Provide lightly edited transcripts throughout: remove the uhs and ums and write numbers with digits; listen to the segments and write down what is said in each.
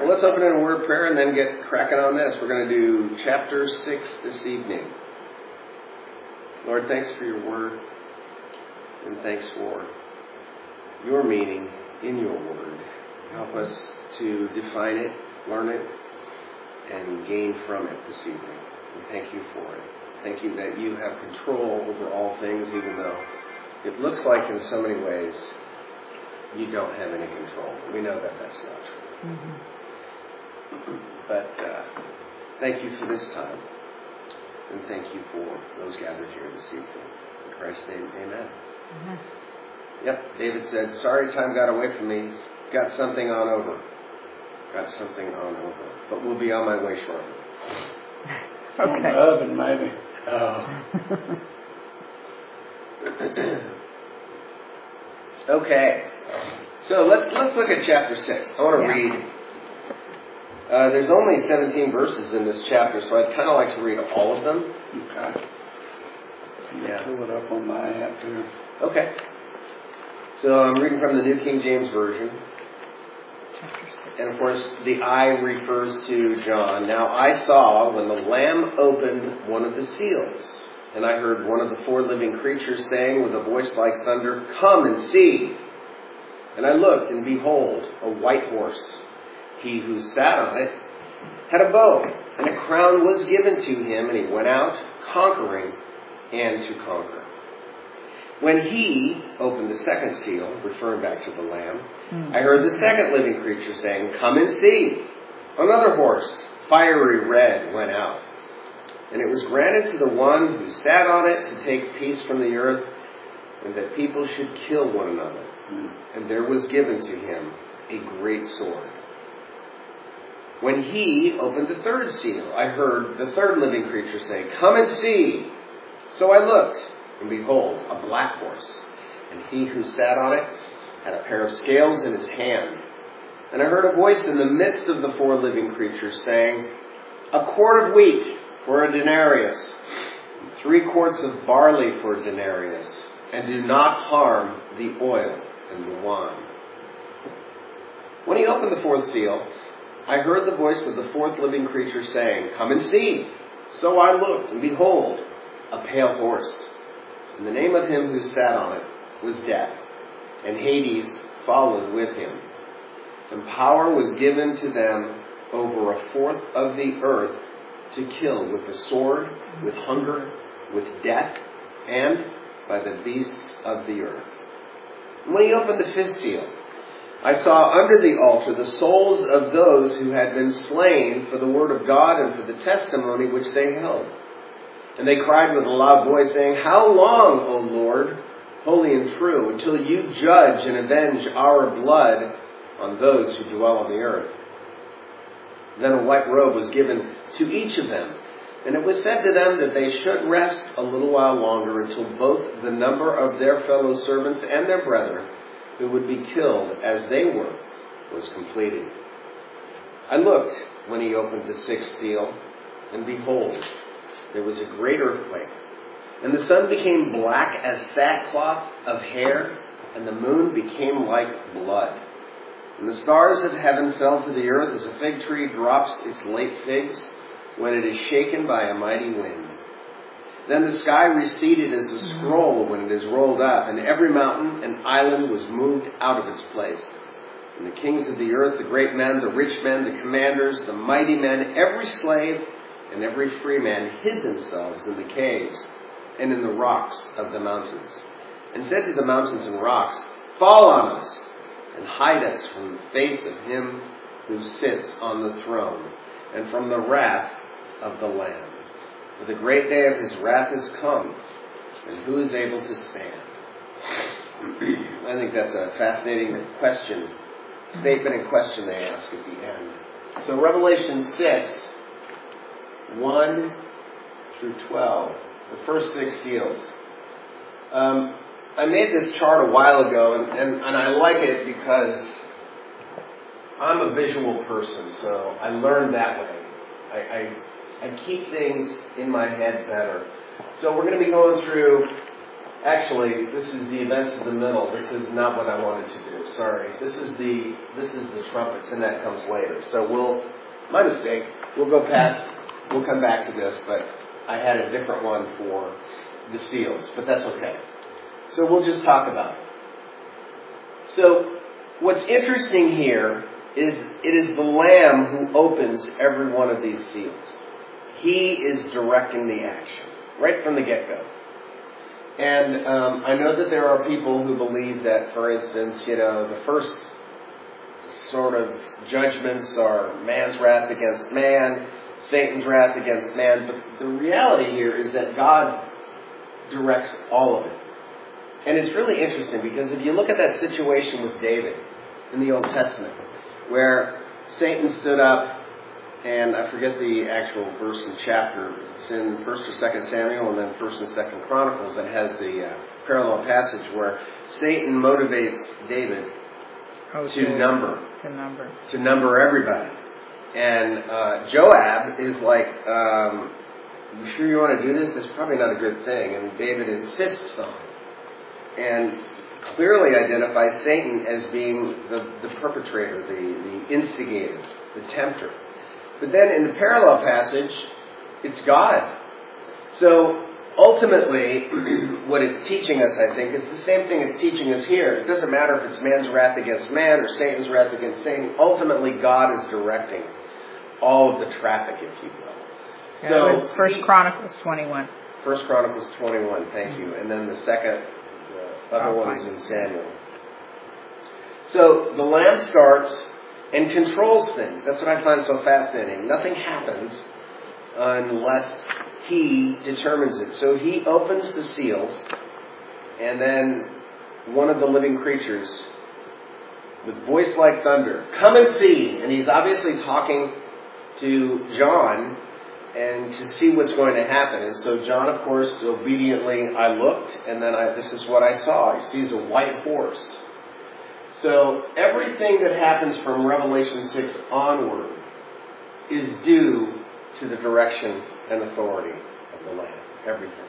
well, let's open in a word of prayer and then get cracking on this. We're going to do chapter 6 this evening. Lord, thanks for your word, and thanks for your meaning in your word. Help us to define it, learn it, and gain from it this evening. And thank you for it. Thank you that you have control over all things, even though it looks like in so many ways you don't have any control. We know that that's not true. Mm-hmm. But thank you for this time. And thank you for those gathered here this evening. In Christ's name, amen. Mm-hmm. Yep, David said, sorry time got away from me. Got something on over. But we'll be on my way shortly. Okay. Oven, maybe. Okay. So let's look at chapter 6. I want to read. There's only 17 verses in this chapter, so I'd kind of like to read all of them. Okay. Yeah. Pull it up on my app here. Okay. So I'm reading from the New King James Version. And of course, the I refers to John. Now I saw when the Lamb opened one of the seals, and I heard one of the 4 living creatures saying with a voice like thunder, "Come and see." And I looked, and behold, a white horse. He who sat on it had a bow, and a crown was given to him, and he went out conquering and to conquer. When he opened the second seal, referring back to the Lamb, I heard the second living creature saying, "Come and see." Another horse, fiery red, went out. And it was granted to the one who sat on it to take peace from the earth, and that people should kill one another. And there was given to him a great sword. When he opened the third seal, I heard the third living creature say, "Come and see." So I looked, and behold, a black horse, and he who sat on it had a pair of scales in his hand. And I heard a voice in the midst of the 4 living creatures saying, "A quart of wheat for a denarius, and 3 quarts of barley for a denarius, and do not harm the oil and the wine." When he opened the 4th seal, I heard the voice of the 4th living creature saying, "Come and see." So I looked, and behold, a pale horse. And the name of him who sat on it was Death, and Hades followed with him. And power was given to them over 1/4 of the earth to kill with the sword, with hunger, with death, and by the beasts of the earth. And when he opened the 5th seal, I saw under the altar the souls of those who had been slain for the word of God and for the testimony which they held. And they cried with a loud voice, saying, "How long, O Lord, holy and true, until you judge and avenge our blood on those who dwell on the earth?" Then a white robe was given to each of them, and it was said to them that they should rest a little while longer until both the number of their fellow servants and their brethren who would be killed as they were was completed. I looked when he opened the 6th seal, and behold, there was a great earthquake, and the sun became black as sackcloth of hair, and the moon became like blood. And the stars of heaven fell to the earth as a fig tree drops its late figs when it is shaken by a mighty wind. Then the sky receded as a scroll when it is rolled up, and every mountain and island was moved out of its place. And the kings of the earth, the great men, the rich men, the commanders, the mighty men, every slave and every free man hid themselves in the caves and in the rocks of the mountains, and said to the mountains and rocks, "Fall on us, and hide us from the face of him who sits on the throne, and from the wrath of the Lamb. For the great day of his wrath is come, and who is able to stand?" I think that's a fascinating statement and question they ask at the end. So Revelation 6, 1 through 12, the first 6 seals. I made this chart a while ago, and I like it because I'm a visual person, so I learned that way. I keep things in my head better. So we're going to be going through Actually, this is the events of the middle. This is not what I wanted to do. Sorry. This is the trumpets, and that comes later. So my mistake. We'll go past. We'll come back to this, but I had a different one for the seals, but that's okay. So we'll just talk about it. So what's interesting here is it is the Lamb who opens every one of these seals. He is directing the action right from the get-go. And I know that there are people who believe that, for instance, the first sort of judgments are man's wrath against man, Satan's wrath against man. But the reality here is that God directs all of it. And it's really interesting because if you look at that situation with David in the Old Testament, where Satan stood up, and I forget the actual verse and chapter. It's in 1st or 2nd Samuel and then 1st and 2nd Chronicles that has the parallel passage where Satan motivates David to number everybody. And Joab is like, you sure you want to do this? It's probably not a good thing. And David insists on it. And clearly identifies Satan as being the perpetrator, the instigator, the tempter. But then in the parallel passage, it's God. So ultimately, what it's teaching us, I think, is the same thing it's teaching us here. It doesn't matter if it's man's wrath against man or Satan's wrath against Satan. Ultimately, God is directing all of the traffic, if you will. Yeah, so it's 1 Chronicles 21. 1 Chronicles 21, thank you. And then the other one is in Samuel. So the Lamb starts and controls things. That's what I find so fascinating. Nothing happens unless he determines it. So he opens the seals, and then one of the living creatures, with voice like thunder, come and see. And he's obviously talking to John and to see what's going to happen. And so John, of course, obediently, I looked, and then this is what I saw. He sees a white horse. So everything that happens from Revelation 6 onward is due to the direction and authority of the Lamb. Everything.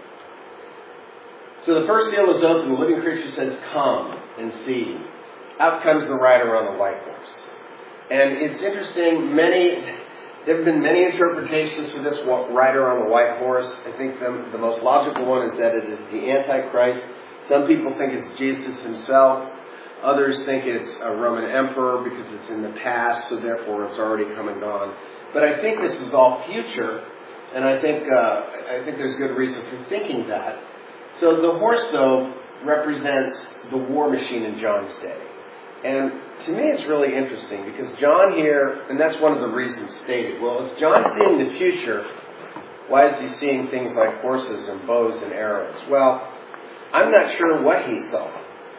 So the first seal is open. The living creature says, come and see. Out comes the rider on the white horse. And it's interesting, there have been many interpretations for this rider on the white horse. I think the most logical one is that it is the Antichrist. Some people think it's Jesus himself. Others think it's a Roman emperor because it's in the past, so therefore it's already come and gone. But I think this is all future, and I think there's good reason for thinking that. So the horse, though, represents the war machine in John's day. And to me it's really interesting because John here, and that's one of the reasons stated, well, if John's seeing the future, why is he seeing things like horses and bows and arrows? Well, I'm not sure what he saw.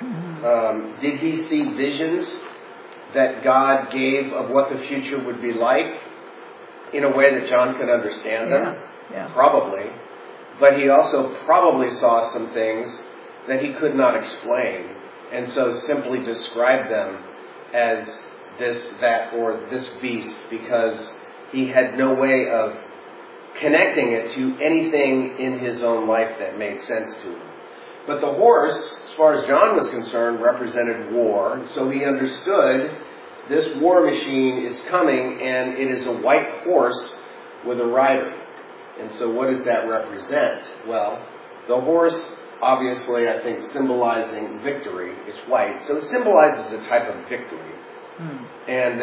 Did he see visions that God gave of what the future would be like in a way that John could understand them? Yeah. Probably. But he also probably saw some things that he could not explain, and so simply described them as this, that, or this beast because he had no way of connecting it to anything in his own life that made sense to him. But the horse, as far as John was concerned, represented war. So he understood this war machine is coming, and it is a white horse with a rider. And so what does that represent? Well, the horse, obviously, I think, symbolizing victory, is white. So it symbolizes a type of victory. And,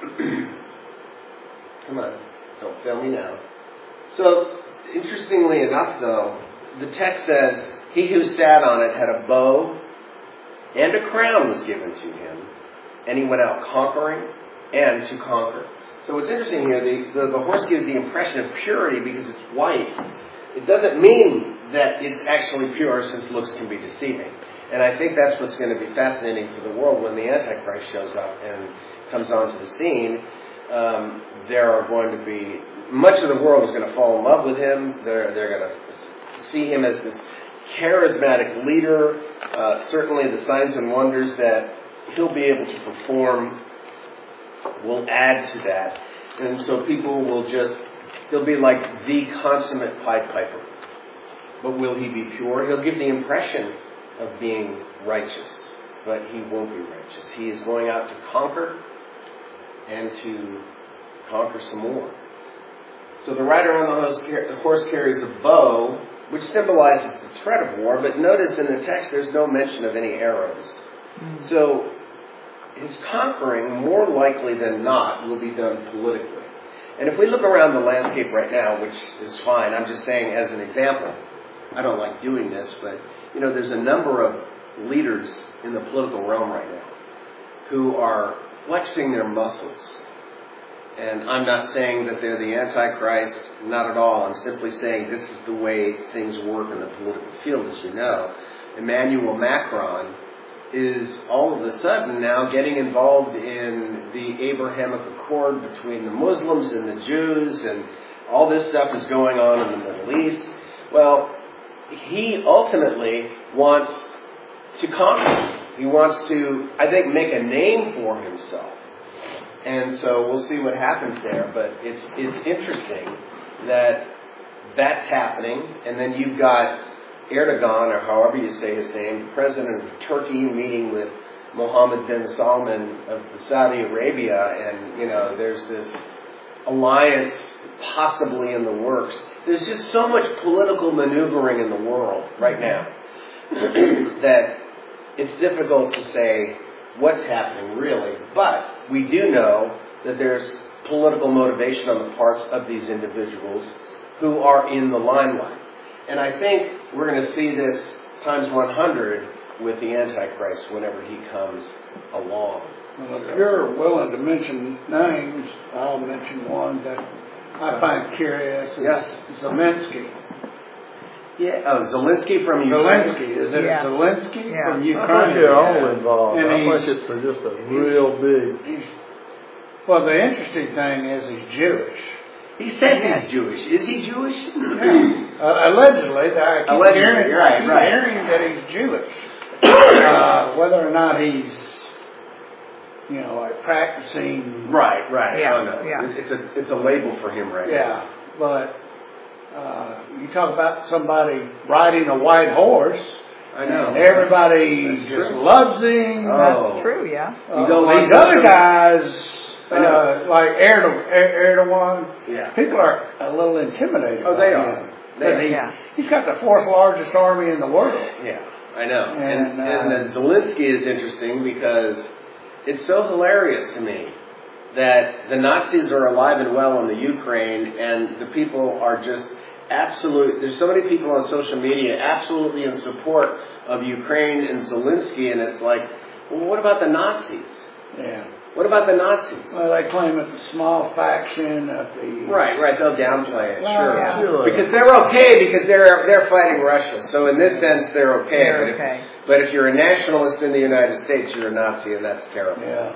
come on, don't fail me now. So, interestingly enough, though, the text says, he who sat on it had a bow, and a crown was given to him, and he went out conquering and to conquer. So what's interesting here, the horse gives the impression of purity because it's white. It doesn't mean that it's actually pure, since looks can be deceiving. And I think that's what's going to be fascinating for the world when the Antichrist shows up and comes onto the scene. There are going to be, much of the world is going to fall in love with him. They're going to see him as this charismatic leader. Certainly the signs and wonders that he'll be able to perform will add to that. And so people will he'll be like the consummate Pied Piper. But will he be pure? He'll give the impression of being righteous, but he won't be righteous. He is going out to conquer and to conquer some more. So the rider on the horse carries a bow, which symbolizes the threat of war, but notice in the text there's no mention of any arrows. So his conquering, more likely than not, will be done politically. And if we look around the landscape right now, which is fine, I'm just saying as an example, I don't like doing this, but there's a number of leaders in the political realm right now who are flexing their muscles. And I'm not saying that they're the Antichrist, not at all. I'm simply saying this is the way things work in the political field, as you know. Emmanuel Macron is all of a sudden now getting involved in the Abrahamic Accord between the Muslims and the Jews, and all this stuff is going on in the Middle East. Well, he ultimately wants to conquer. He wants to, I think, make a name for himself. And so we'll see what happens there. But it's interesting that that's happening. And then you've got Erdogan, or however you say his name, the president of Turkey, meeting with Mohammed bin Salman of Saudi Arabia. And, there's this alliance possibly in the works. There's just so much political maneuvering in the world right now that it's difficult to say what's happening really. But we do know that there's political motivation on the parts of these individuals who are in the limelight. And I think we're going to see this times 100 with the Antichrist whenever he comes along. Well, if you're willing to mention names, I'll mention one that I find curious. Zelensky. Yeah, Zelensky from Ukraine. Zelensky. Is it Zelensky from Ukraine? I think they're all involved. And I think it's just a real big... Well, the interesting thing is he's Jewish. He says he's Jewish. Is he Jewish? Yeah. Allegedly. I keep hearing that he's Jewish. Whether or not he's, like practicing. Right. Yeah. Oh, no. Yeah. It's a label for him right now. Yeah, but you talk about somebody riding a white horse. I know. And everybody just loves him. Oh. That's true, yeah. These other guys... like Erdogan, people are a little intimidated. Oh, they are. He's got the fourth largest army in the world. Yeah, I know. And Zelensky is interesting because it's so hilarious to me that the Nazis are alive and well in the Ukraine, and the people are just there's so many people on social media absolutely in support of Ukraine and Zelensky, and it's like, well, what about the Nazis? Yeah. What about the Nazis? Well, they claim it's a small faction of the... Right, they'll downplay it, well, sure. Because they're okay because they're fighting Russia. So in this sense, they're okay. But if you're a nationalist in the United States, you're a Nazi, and that's terrible. Yeah.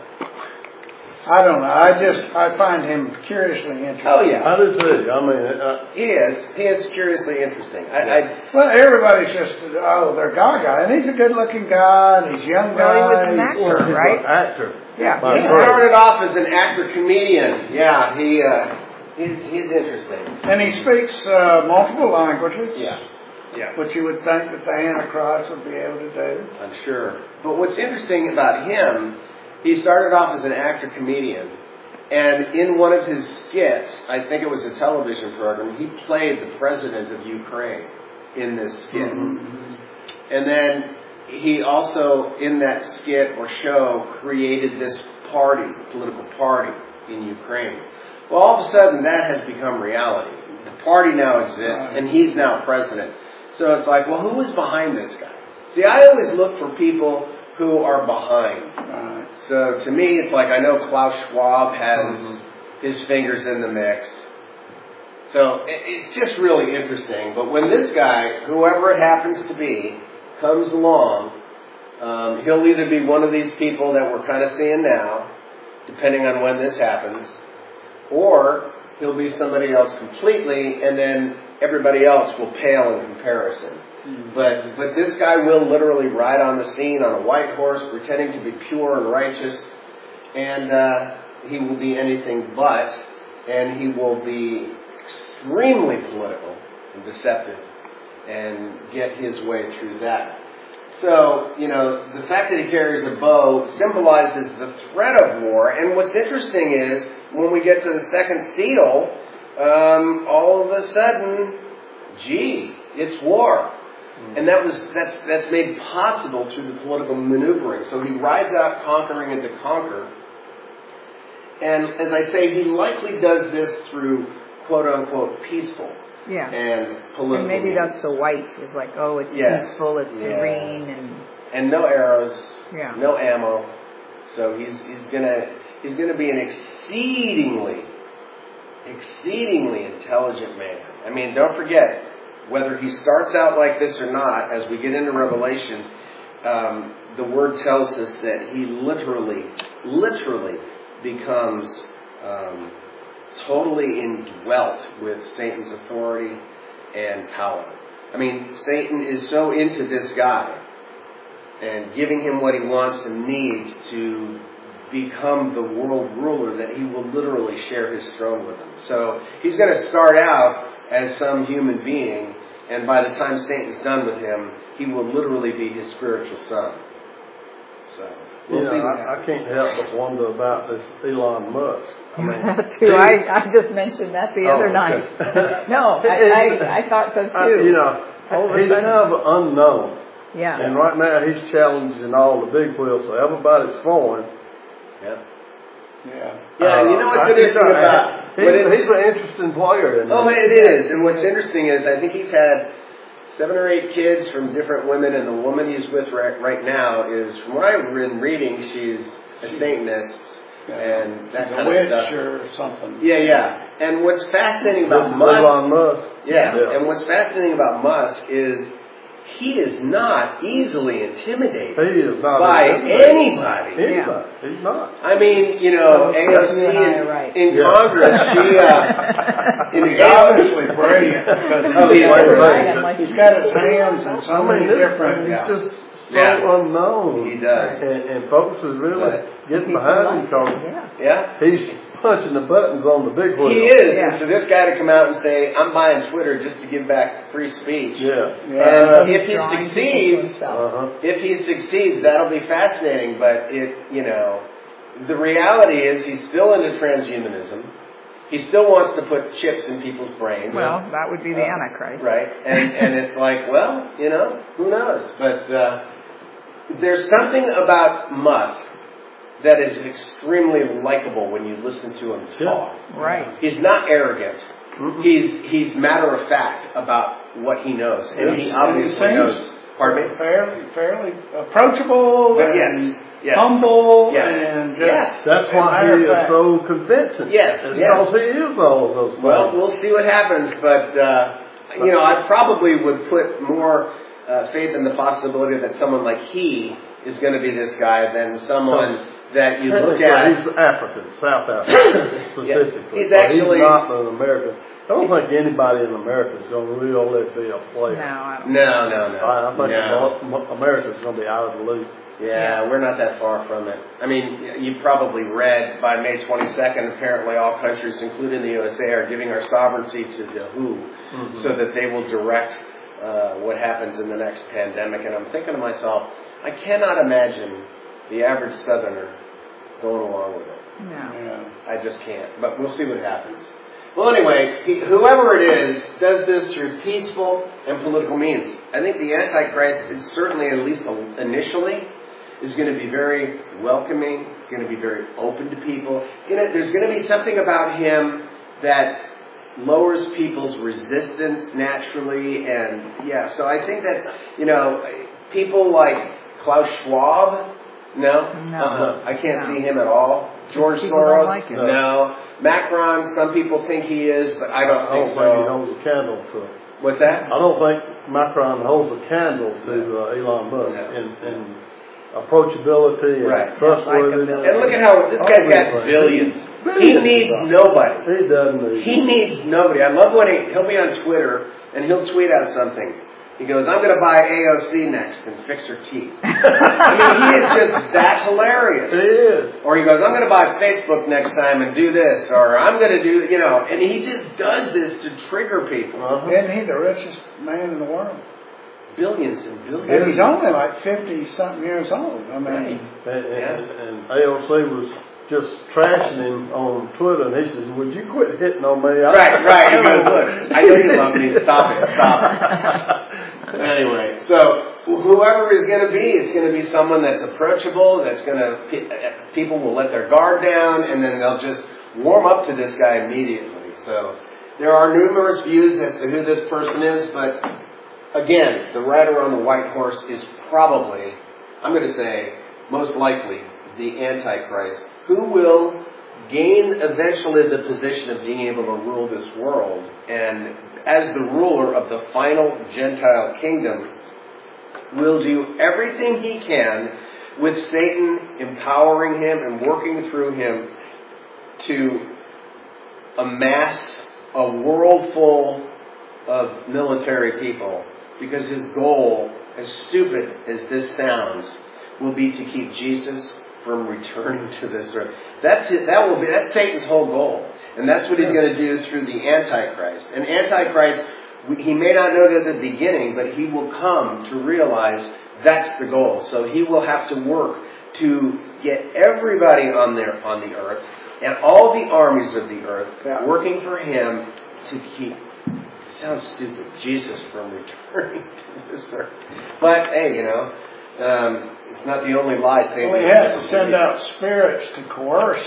I don't know. I find him curiously interesting. Oh, yeah. I do too. I mean... He is curiously interesting. Well, everybody's just, they're gaga. And he's a good-looking guy, and he's a young guy. Well, he was an actor, right? An actor. Yeah. He started off as an actor-comedian. Yeah, he's interesting. And he speaks multiple languages. Yeah. Which you would think that the Antichrist would be able to do. I'm sure. But what's interesting about him, he started off as an actor-comedian, and in one of his skits, I think it was a television program, he played the president of Ukraine in this skit. Mm-hmm. And then he also, in that skit or show, created this political party in Ukraine. Well, all of a sudden, that has become reality. The party now exists, and he's now president. So it's like, well, who was behind this guy? See, I always look for people who are behind. Right. So to me, it's like I know Klaus Schwab has his fingers in the mix. So it's just really interesting. But when this guy, whoever it happens to be, comes along, he'll either be one of these people that we're kind of seeing now, depending on when this happens, or he'll be somebody else completely, and then everybody else will pale in comparison. But this guy will literally ride on the scene on a white horse, pretending to be pure and righteous, and he will be anything but, and he will be extremely political and deceptive. and get his way through that. So, the fact that he carries a bow symbolizes the threat of war. And what's interesting is, when we get to the second seal, all of a sudden, it's war. And that's made possible through the political maneuvering. So he rides out conquering and to conquer. And as I say, he likely does this through quote-unquote peaceful and political And maybe means. that's the whites. It's like, it's peaceful, it's serene, and no arrows, no ammo. So he's gonna be an exceedingly intelligent man. I mean, don't forget, whether he starts out like this or not, as we get into Revelation, the Word tells us that he literally becomes totally indwelt with Satan's authority and power. I mean, Satan is so into this guy and giving him what he wants and needs to become the world ruler that he will literally share his throne with him. So he's going to start out as some human being, and by the time Satan's done with him, he will literally be his spiritual son. So we'll see. I can't help but wonder about this Elon Musk. That's who I just mentioned that the other night. No, I thought so too. He's kind of unknown. Yeah. And right now he's challenging all the big wheels, so everybody's for him. Yeah. Yeah. You know what's interesting about... He's an interesting player. It is. And what's interesting is I think he's had 7 or 8 kids from different women, and the woman he's with right now is, from what I've been reading, she's a Satanist. And that kind of stuff. Or something. Yeah. And what's fascinating about Musk... Elon Musk. Yeah. And what's fascinating about Musk is he is not easily intimidated by anybody. He's not. I mean, AOC in Congress, He's obviously brilliant because he's got his hands in so many different... He's just so unknown. He does. And folks is really getting behind him because he's punching the buttons on the big wheel. He is. And for this guy to come out and say, I'm buying Twitter just to give back free speech. And if he succeeds, that'll be fascinating. But the reality is he's still into transhumanism. He still wants to put chips in people's brains. Well, that would be the Antichrist. Right. And it's like, who knows? But there's something about Musk that is extremely likable when you listen to him talk. Right. He's not arrogant. Mm-hmm. He's matter of fact about what he knows. And he obviously knows. Pardon me? Fairly approachable. But humble. And that's why he is so convincing. Because he is all of those things. Well, we'll see what happens. But, I probably would put more faith in the possibility that someone like he is going to be this guy than someone that you look at. He's African, South African specifically. He's actually he's not an American. I don't think anybody in America is going to really be a player. No. I think America's going to be out of the league. Yeah, we're not that far from it. I mean, you probably read by May 22nd, apparently all countries, including the USA, are giving our sovereignty to the WHO so that they will direct what happens in the next pandemic. And I'm thinking to myself, I cannot imagine the average Southerner going along with it. No. I just can't. But we'll see what happens. Well, anyway, whoever it is does this through peaceful and political means. I think the Antichrist is certainly, at least initially, is going to be very welcoming, going to be very open to people. There's going to be something about him that lowers people's resistance naturally. And, so I think that, people like Klaus Schwab, I can't see him at all. George Soros, like him. No. Macron, some people think he is, but I don't think so. I don't think he holds a candle to. What's that? I don't think Macron holds a candle to Elon Musk in approachability and trustworthiness. And look at how this guy's got billions. He needs nobody. He doesn't need. He needs nobody. I love when he'll be on Twitter and he'll tweet out something. He goes, I'm going to buy AOC next and fix her teeth. I mean, he is just that hilarious. He is. Or he goes, I'm going to buy Facebook next time and do this. Or I'm going to do, and he just does this to trigger people. Isn't he the richest man in the world? Billions and billions. And he's only like 50-something years old. I mean, and AOC was just trashing him on Twitter, and he says, would you quit hitting on me? Right. He goes, look, I know you love me. Stop it. Anyway, so whoever is going to be, it's going to be someone that's approachable, that's going to, people will let their guard down, and then they'll just warm up to this guy immediately. So there are numerous views as to who this person is, but again, the rider on the white horse is probably, I'm going to say, most likely the Antichrist, who will gain eventually the position of being able to rule this world. And as the ruler of the final Gentile kingdom, will do everything he can with Satan empowering him and working through him to amass a world full of military people. Because his goal, as stupid as this sounds, will be to keep Jesus from returning to this earth. That's Satan's whole goal. And that's what he's going to do through the Antichrist. And Antichrist, he may not know it at the beginning, but he will come to realize that's the goal. So he will have to work to get everybody on the earth and all the armies of the earth working for him to keep, it sounds stupid, Jesus from returning to this earth. But hey, it's not the only lie Satan he has to send out spirits to coerce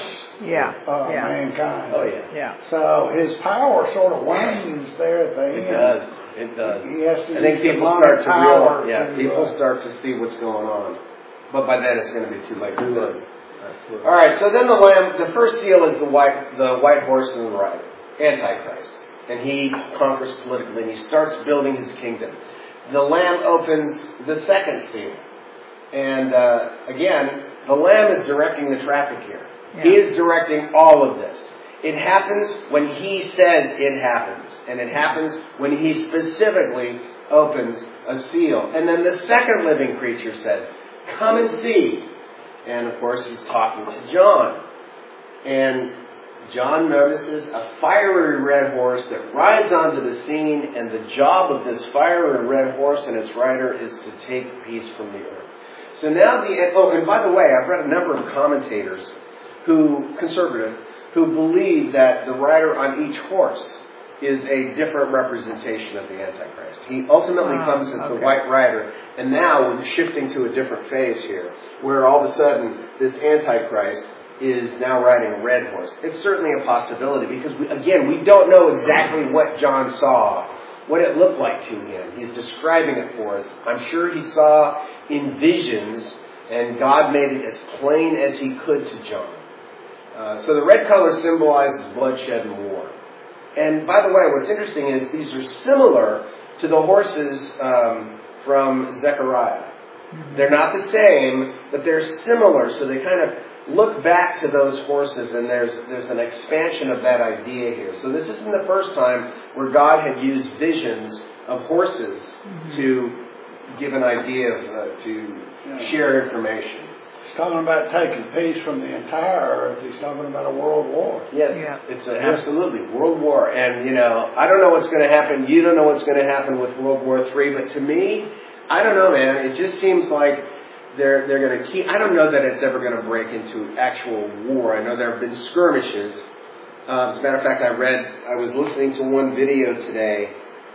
mankind. Oh, yeah. So his power sort of wanes there at the end. It does. He has to I think people start to realize, people start to see what's going on. But by then it's going to be too late. All right, so then the first seal is the white horse and the rider, Antichrist. And he conquers politically, and he starts building his kingdom. The Lamb opens the second seal. And again, the Lamb is directing the traffic here. Yeah. He is directing all of this. It happens when he says it happens. And it happens when he specifically opens a seal. And then the second living creature says, come and see. And of course, he's talking to John. And John notices a fiery red horse that rides onto the scene. And the job of this fiery red horse and its rider is to take peace from the earth. So now and by the way, I've read a number of commentators conservative, who believe that the rider on each horse is a different representation of the Antichrist. He ultimately comes as the white rider, and now we're shifting to a different phase here, where all of a sudden this Antichrist is now riding a red horse. It's certainly a possibility, because we don't know exactly what John saw, what it looked like to him. He's describing it for us. I'm sure he saw in visions, and God made it as plain as he could to John. So the red color symbolizes bloodshed and war. And by the way, what's interesting is these are similar to the horses from Zechariah. They're not the same, but they're similar. So they kind of look back to those horses, and there's an expansion of that idea here. So this isn't the first time where God had used visions of horses to give an idea of, to share information. He's talking about taking peace from the entire earth. He's talking about a world war. Yes, it's absolutely world war. And, I don't know what's going to happen. You don't know what's going to happen with World War III. But to me, I don't know, man. It just seems like they're going to keep... I don't know that it's ever going to break into actual war. I know there have been skirmishes. As a matter of fact, I was listening to one video today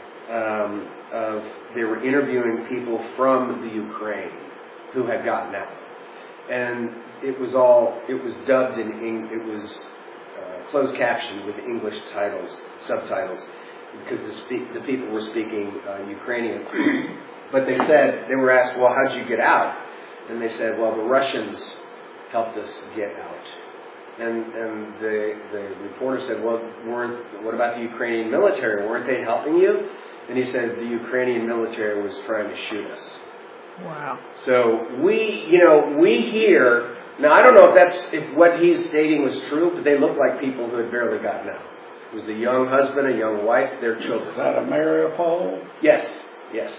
of they were interviewing people from the Ukraine who had gotten out. And it was dubbed it was closed captioned with English subtitles, because the people were speaking Ukrainian. But they were asked, well, how'd you get out? And they said, well, the Russians helped us get out. And the reporter said, well, what about the Ukrainian military? Weren't they helping you? And he said, the Ukrainian military was trying to shoot us. Wow. So we hear, now I don't know if what he's stating was true, but they look like people who had barely gotten out. It was a young husband, a young wife, their children. Is that a Mariupol? Yes.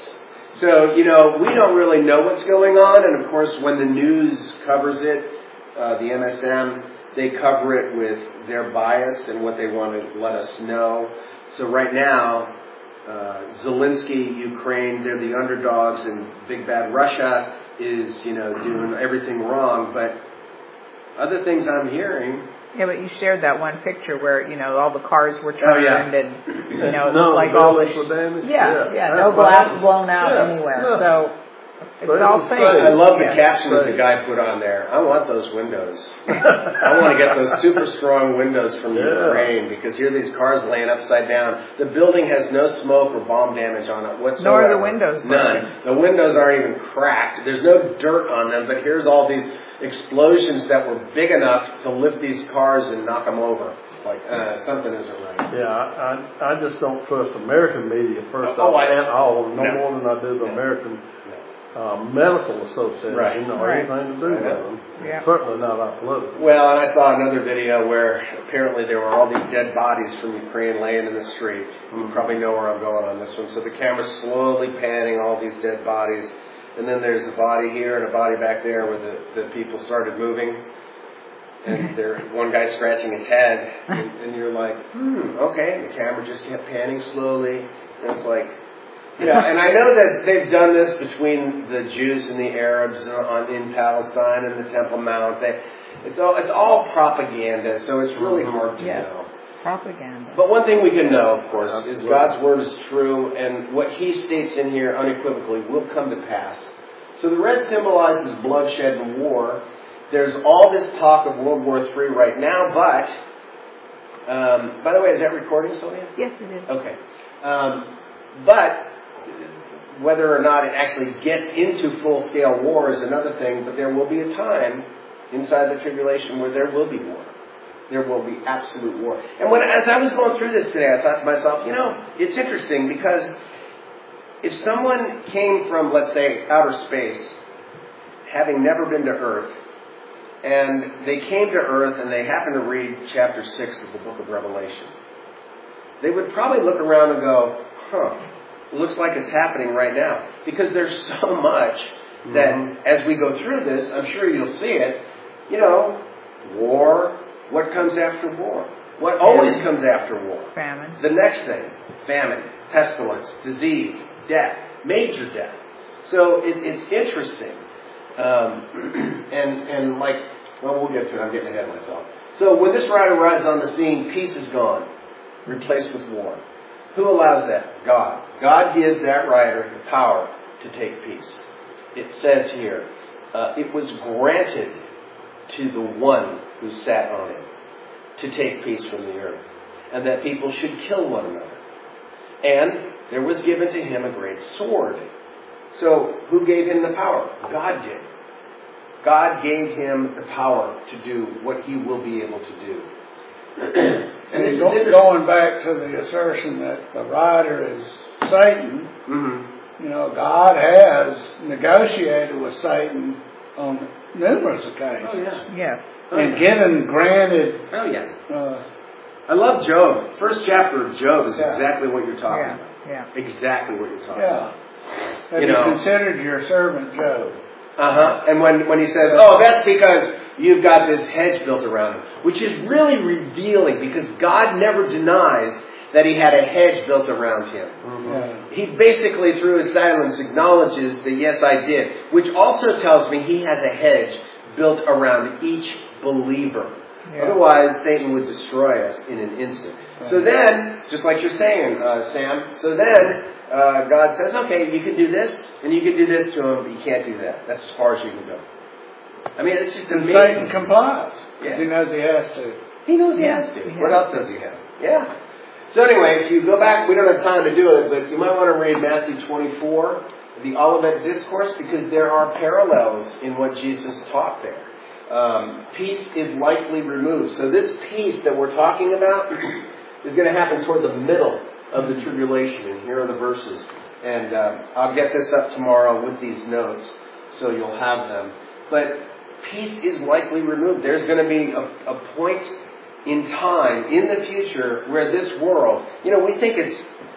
So, we don't really know what's going on. And of course, when the news covers it, the MSM, they cover it with their bias and what they want to let us know. So right now, Zelensky, Ukraine, they're the underdogs, and big bad Russia is, doing everything wrong. But other things I'm hearing. Yeah, but you shared that one picture where, all the cars were turned and, it no, looked like all the... were damaged. Yeah, no glass blown out anywhere. Yeah. So it's all safe. I love the caption that the guy put on there. I want those windows. I want to get those super strong windows from Ukraine, because here are these cars laying upside down. The building has no smoke or bomb damage on it whatsoever. Nor the windows. None. The windows aren't even cracked. There's no dirt on them, but here's all these explosions that were big enough to lift these cars and knock them over. It's like, something isn't right. Yeah, I just don't trust American media, first Oh, off, I- at all, no No. more than I do the American Medical Association, Right. or anything to do with them. Yeah. Certainly not our political. Well, and I saw another video where apparently there were all these dead bodies from Ukraine laying in the street. You probably know where I'm going on this one. So the camera's slowly panning all these dead bodies. And then there's a body here and a body back there where the people started moving. And one guy scratching his head. And you're like, okay. And the camera just kept panning slowly. And it's like, and I know that they've done this between the Jews and the Arabs in Palestine and the Temple Mount. It's all propaganda, so it's really hard to know. Propaganda. But one thing we can know, of course, is God's word is true, and what He states in here unequivocally will come to pass. So the red symbolizes bloodshed and war. There's all this talk of World War III right now, but by the way, is that recording, Sylvia? Yes, it is. Okay. But whether or not it actually gets into full-scale war is another thing, but there will be a time inside the tribulation where there will be war. There will be absolute war. And as I was going through this today, I thought to myself, it's interesting, because if someone came from, let's say, outer space, having never been to Earth, and they came to Earth and they happened to read chapter 6 of the book of Revelation, they would probably look around and go, it looks like it's happening right now. Because there's so much that as we go through this, I'm sure you'll see it, war, what comes after war? What always comes after war? Famine. The next thing, famine, pestilence, disease, death, major death. So it's interesting. We'll get to it, I'm getting ahead of myself. So when this rider rides on the scene, peace is gone, replaced with war. Who allows that? God. God gives that rider the power to take peace. It says here, it was granted to the one who sat on him to take peace from the earth, and that people should kill one another. And there was given to him a great sword. So who gave him the power? God did. God gave him the power to do what he will be able to do. And this going back to the assertion that the rider is Satan, God has negotiated with Satan on numerous occasions. Oh, yeah. Yes. And granted. Oh, yeah. I love Job. First chapter of Job is exactly what you're talking about. Yeah. Exactly what you're talking about. Have you considered your servant Job? And when he says, that's because you've got this hedge built around him, which is really revealing, because God never denies that he had a hedge built around him. He basically, through his silence, acknowledges that, yes, I did, which also tells me he has a hedge built around each believer. Yeah. Otherwise, Satan would destroy us in an instant. So then, just like you're saying, Sam, God says, okay, you can do this, and you can do this to him, but you can't do that. That's as far as you can go. I mean, it's just amazing. Satan complies, because he knows he has to. He knows he has to. What else does he have? Yeah. So anyway, if you go back, we don't have time to do it, but you might want to read Matthew 24, the Olivet Discourse, because there are parallels in what Jesus taught there. Peace is likely removed. So this peace that we're talking about is going to happen toward the middle of the tribulation, and here are the verses. And I'll get this up tomorrow with these notes, so you'll have them. But peace is likely removed. There's going to be a point in time, in the future, where this world, we think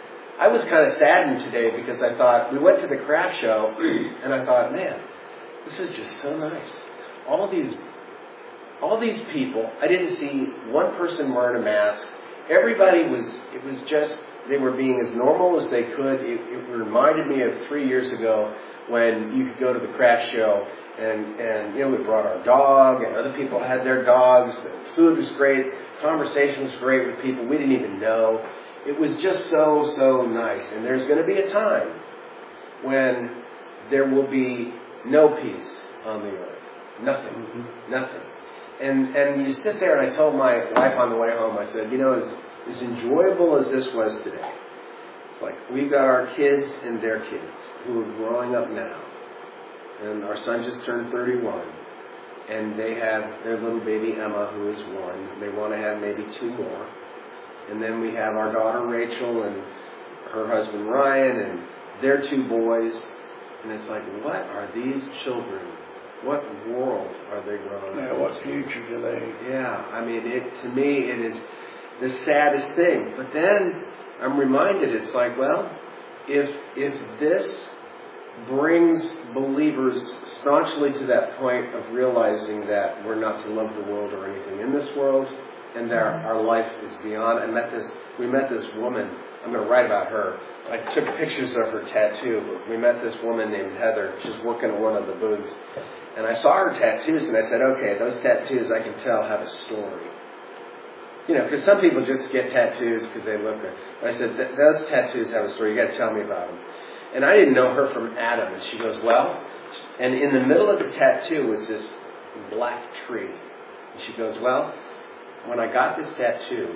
I was kind of saddened today because I thought, we went to the craft show, and I thought, man, this is just so nice. All these people, I didn't see one person wearing a mask. Everybody it was just, they were being as normal as they could. It reminded me of 3 years ago when you could go to the craft show and we brought our dog and other people had their dogs. The food was great. Conversation was great with people we didn't even know. It was just so nice. And there's going to be a time when there will be no peace on the earth. Nothing. Mm-hmm. Nothing. And you sit there, and I told my wife on the way home, I said, as enjoyable as this was today, it's like we've got our kids and their kids who are growing up now. And our son just turned 31. And they have their little baby Emma, who is 1. They want to have maybe 2 more. And then we have our daughter Rachel and her husband Ryan and their 2 boys. And it's like, what are these children? What world are they growing up? Yeah, what future do they? Yeah, I mean, to me, it is the saddest thing. But then I'm reminded, it's like, well, if this brings believers staunchly to that point of realizing that we're not to love the world or anything in this world, and that our life is beyond. We met this woman. I'm going to write about her. I took pictures of her tattoo. We met this woman named Heather. She's working at one of the booths. And I saw her tattoos, and I said, okay, those tattoos, I can tell, have a story. Because some people just get tattoos because they look good. But I said, those tattoos have a story. You got to tell me about them. And I didn't know her from Adam. And she goes, well, and in the middle of the tattoo was this black tree. And she goes, well, when I got this tattoo,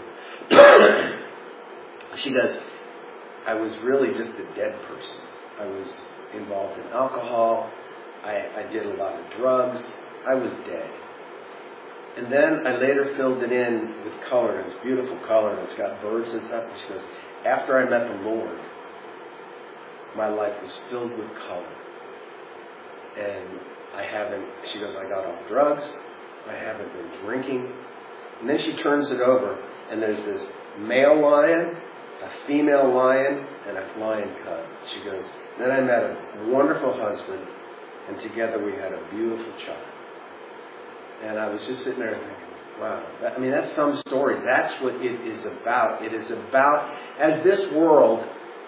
she goes, I was really just a dead person. I was involved in alcohol. I did a lot of drugs. I was dead. And then I later filled it in with color. It's beautiful color, and it's got birds and stuff. And she goes, after I met the Lord, my life was filled with color. And she goes, I got off drugs. I haven't been drinking. And then she turns it over, and there's this male lion, a female lion, and a lion cub. She goes, then I met a wonderful husband, and together we had a beautiful child. And I was just sitting there thinking, wow, that's some story. That's what it is about. It is about, as this world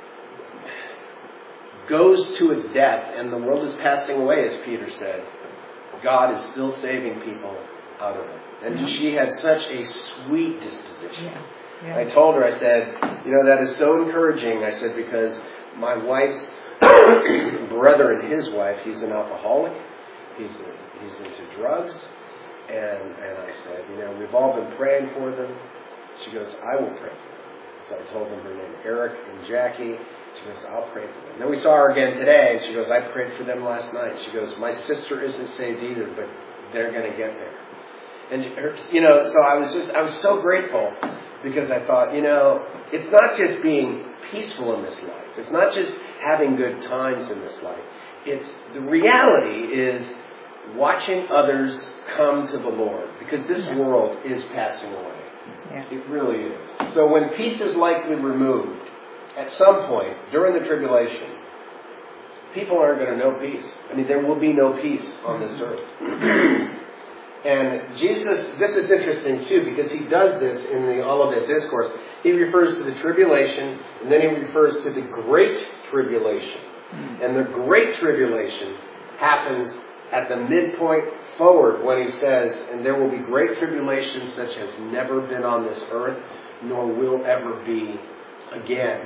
goes to its death, and the world is passing away, as Peter said, God is still saving people out of it. And she had such a sweet disposition. Yeah. Yeah. I told her, I said, that is so encouraging. I said, because my wife's brother and his wife, he's an alcoholic. He's into drugs. And I said, we've all been praying for them. She goes, I will pray for them. So I told them her name, Eric and Jackie. She goes, I'll pray for them. And then we saw her again today, and she goes, I prayed for them last night. She goes, my sister isn't saved either, but they're going to get there. And so I was so grateful, because I thought, it's not just being peaceful in this life. It's not just having good times in this life. The reality is watching others come to the Lord, because this world is passing away. Yeah. It really is. So when peace is likely removed, at some point during the tribulation, people aren't going to know peace. There will be no peace on this earth. And Jesus, this is interesting too, because he does this in the Olivet Discourse. He refers to the tribulation, and then he refers to the Great Tribulation. And the Great Tribulation happens at the midpoint forward when he says, and there will be great tribulation such as never been on this earth, nor will ever be again.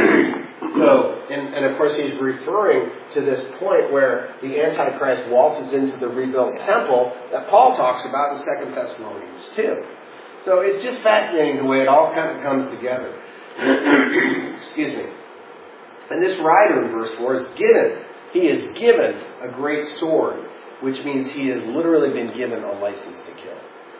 So, and of course he's referring to this point where the Antichrist waltzes into the rebuilt temple that Paul talks about in 2 Thessalonians 2. So it's just fascinating the way it all kind of comes together. Excuse me. And this rider in verse 4 is given. He is given a great sword, which means he has literally been given a license to kill.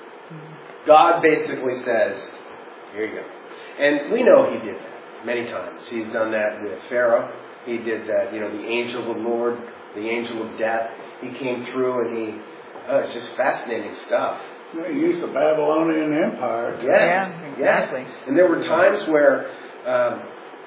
God basically says, here you go. And we know he did that many times. He's done that with Pharaoh. He did that, the angel of the Lord, the angel of death. He came through and it's just fascinating stuff. He used the Babylonian Empire. Yes, exactly. Yes. And there were times where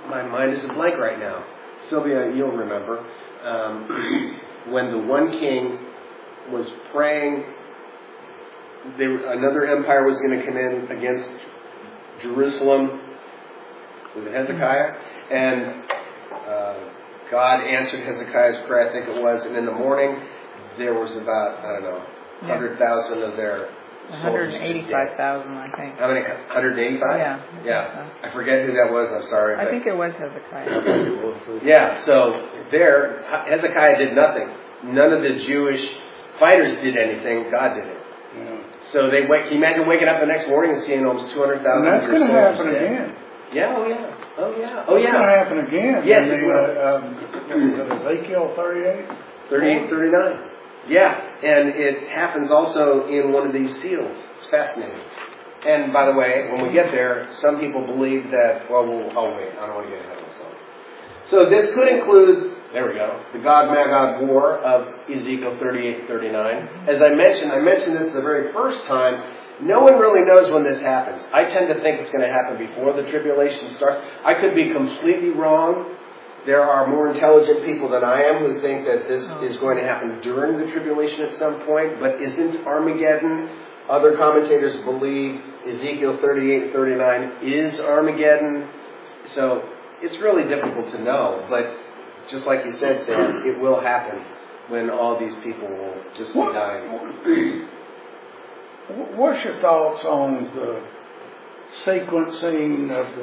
my mind is a blank right now. Sylvia, you'll remember, when the one king was praying, another empire was going to come in against Jerusalem. Was it Hezekiah? And God answered Hezekiah's prayer, I think it was, and in the morning there was about, 100,000 of their 185,000, I think. How many? 185? Yeah. I forget who that was, I'm sorry. I think it was Hezekiah. Yeah, so there, Hezekiah did nothing. None of the Jewish fighters did anything. God did it. Yeah. So can you imagine waking up the next morning and seeing almost 200,000 and that's going to happen again. Yeah, oh yeah. It's going to happen again. Yes, Ezekiel 38? 38, 39. Yeah, and it happens also in one of these seals. It's fascinating. And by the way, when we get there, some people believe that, wait, I don't want to get ahead of myself. So this could include, there we go, the Gog-Magog war of Ezekiel 38, 39. As I mentioned this the very first time. No one really knows when this happens. I tend to think it's going to happen before the tribulation starts. I could be completely wrong. There are more intelligent people than I am who think that this is going to happen during the tribulation at some point. But isn't Armageddon? Other commentators believe Ezekiel 38, 39 is Armageddon. So it's really difficult to know. But just like you said, Sam, it will happen when all these people will just be dying. What's your thoughts on the sequencing of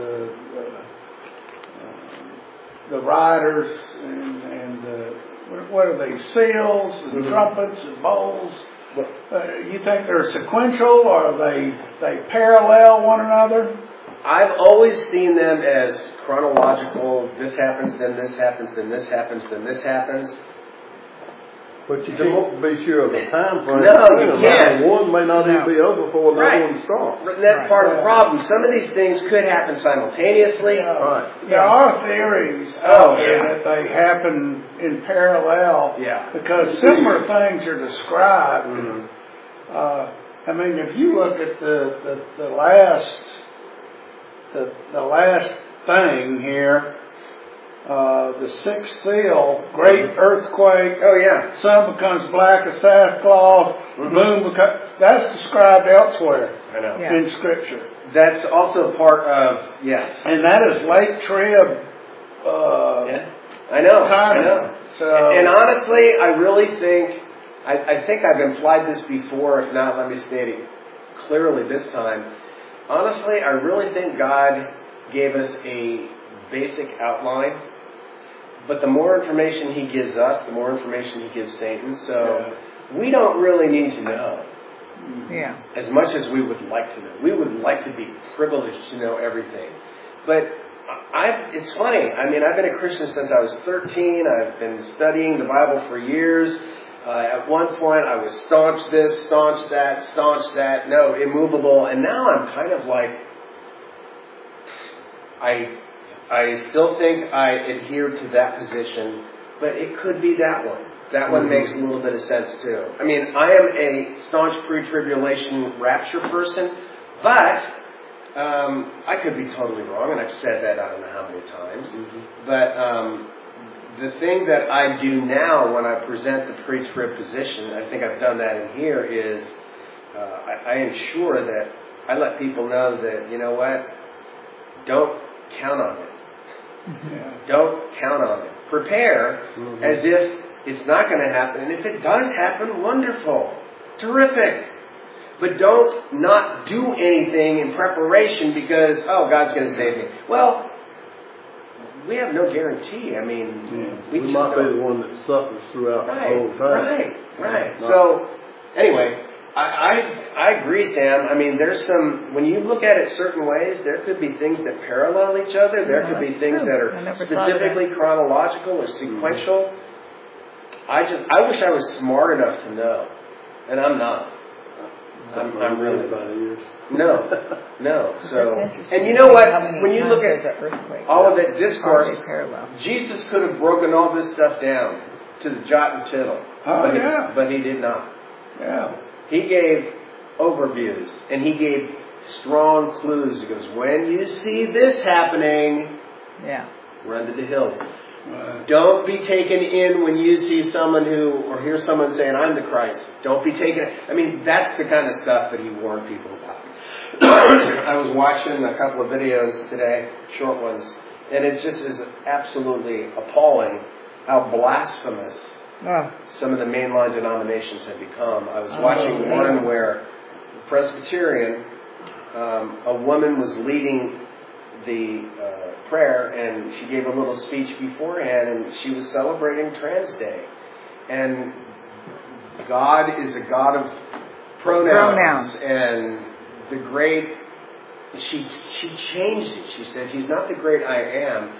the riders and what are they, seals and trumpets and bowls? You think they're sequential or are they parallel one another? I've always seen them as chronological. This happens, then this happens, then this happens, then this happens. But you can't be sure of the time frame. No, you can't. One may not even be over before another one starts. And that's part of the problem. Some of these things could happen simultaneously. There are theories out there that they happen in parallel because similar things are described. I mean, if you look at the last thing here, the sixth seal, great earthquake. Oh yeah. Sun becomes black as sackcloth. Moon becomes. That's described elsewhere. I know. In Scripture. That's also part of and that is late trib. I know. So, and honestly, I really think I think I've implied this before. If not, let me state it clearly this time. Honestly, I really think God gave us a basic outline. But the more information He gives us, the more information He gives Satan. So we don't really need to know as much as we would like to know. We would like to be privileged to know everything. But it's funny. I mean, I've been a Christian since I was 13. I've been studying the Bible for years. At one point, I was staunch this, staunch that, no, immovable. And now I'm kind of like, I still think I adhere to that position, but it could be that one. That one makes a little bit of sense too. I mean, I am a staunch pre-tribulation rapture person, but I could be totally wrong, and I've said that I don't know how many times. But the thing that I do now when I present the pre-trib position, I think I've done that in here, is I ensure that I let people know that, you know what, don't count on it. Don't count on it. Prepare as if it's not going to happen. And if it does happen, wonderful. Terrific. But don't not do anything in preparation because, God's going to save me. Well, we have no guarantee. I mean, we might be the one that suffers throughout the whole time. Right. So, anyway, I agree, Sam. I mean, there's when you look at it certain ways, there could be things that parallel each other. There could be things that are specifically chronological or sequential. I wish I was smart enough to know, and I'm not. I'm really no. So, and you know what? When you look at all of that discourse, Jesus could have broken all this stuff down to the jot and tittle, but He did not. Yeah. He gave overviews, and He gave strong clues. He goes, when you see this happening, Yeah. Run to the hills. Don't be taken in when you see someone or hear someone saying, I'm the Christ. Don't be taken. I mean, that's the kind of stuff that he warned people about. I was watching a couple of videos today, short ones, and it just is absolutely appalling how blasphemous some of the mainline denominations have become. I was watching one where Presbyterian, a woman was leading the prayer, and she gave a little speech beforehand, and she was celebrating Trans Day. And God is a God of pronouns. And the great, she changed it. She said, He's not the great I am.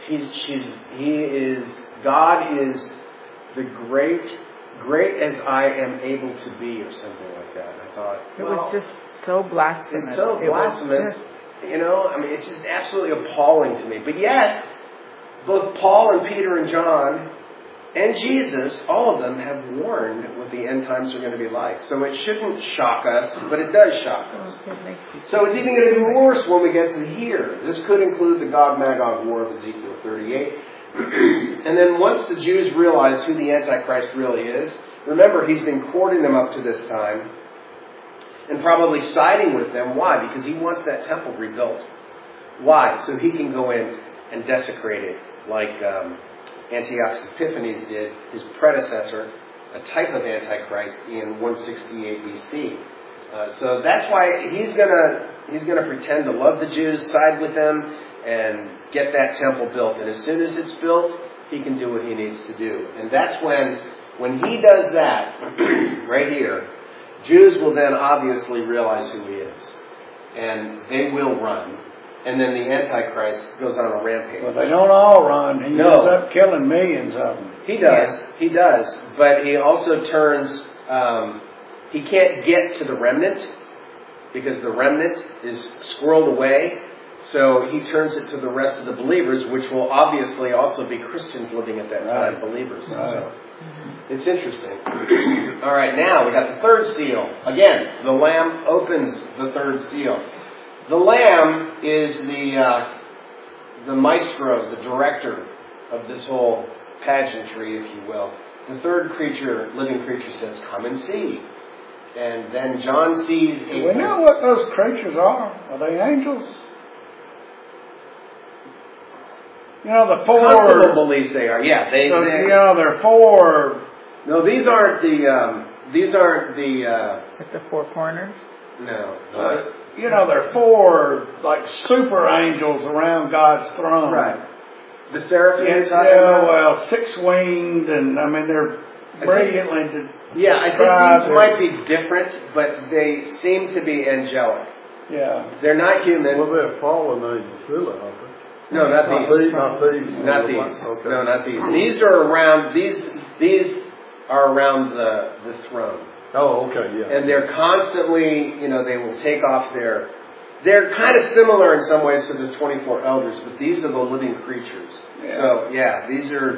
God is the great as I am able to be, or something like that. And I thought, it was just so blasphemous. It's so blasphemous. It's just absolutely appalling to me. But yet, both Paul and Peter and John and Jesus, all of them have warned what the end times are going to be like. So it shouldn't shock us, but it does shock us. So it's even going to be worse when we get to here. This could include the Gog-Magog war of Ezekiel 38. And then once the Jews realize who the Antichrist really is, remember, he's been courting them up to this time and probably siding with them. Why? Because he wants that temple rebuilt. Why? So he can go in and desecrate it like Antiochus Epiphanes did, his predecessor, a type of Antichrist in 168 BC. So that's why he's gonna pretend to love the Jews, side with them, and get that temple built. And as soon as it's built, he can do what he needs to do. And that's when he does that, right here, Jews will then obviously realize who he is. And they will run. And then the Antichrist goes on a rampage. Well, they don't all run. He ends up killing millions of them. He does. Yeah. He does. But he also turns... he can't get to the remnant because the remnant is squirreled away. So he turns it to the rest of the believers, which will obviously also be Christians living at that time, believers. Right. So it's interesting. All right, now we got the third seal. Again, the Lamb opens the third seal. The Lamb is the maestro, the director of this whole pageantry, if you will. The third creature, living creature, says, "Come and see." And then John sees a... Do we know what those creatures are? Are they angels? The four... Constable believes they are. Yeah, they're four... No, these aren't the... Like the four corners? No. They're four, like, super angels around God's throne. Right. The seraphim you're talking about? Well, six-winged, and, they're brilliantly... Yeah, I think these might be different, but they seem to be angelic. Yeah. They're not human. Well, they're fallen angels, really, aren't they? No, not these. Not these. Not these. Okay. No, not these. These are around. These are around the throne. Oh, okay, yeah. And they're constantly, they will take off their. They're kind of similar in some ways to the 24 elders, but these are the living creatures. Yeah. So these are.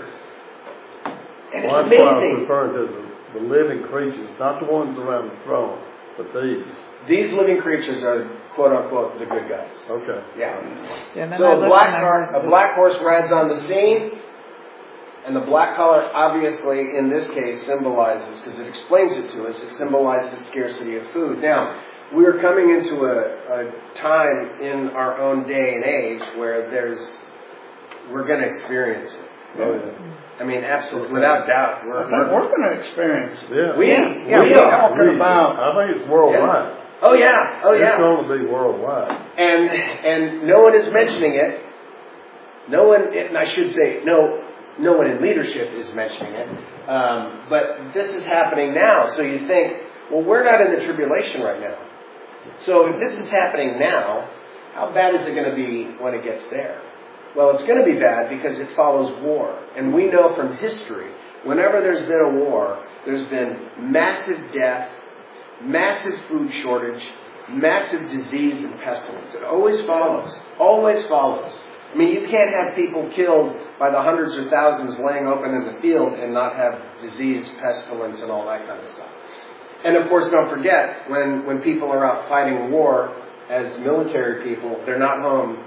And it's amazing. That's what I'm referring to. The living creatures, not the ones around the throne, but these. These living creatures are, quote unquote, the good guys. Okay. Yeah. So a black horse rides on the scene, and the black color, obviously, in this case, symbolizes, because it explains it to us, it symbolizes scarcity of food. Now, we're coming into a time in our own day and age where we're going to experience it. Oh, yeah. I mean, absolutely, without doubt, we're going to experience it. Yeah. We are talking about. I think it's worldwide. Yeah. Oh yeah. It's going to be worldwide. And no one is mentioning it. No one, and I should say, no one in leadership is mentioning it. But this is happening now. So you think, well, we're not in the tribulation right now. So if this is happening now, how bad is it going to be when it gets there? Well, it's going to be bad because it follows war. And we know from history, whenever there's been a war, there's been massive death, massive food shortage, massive disease and pestilence. It always follows. Always follows. I mean, you can't have people killed by the hundreds or thousands laying open in the field and not have disease, pestilence, and all that kind of stuff. And of course, don't forget, when people are out fighting war as military people, they're not home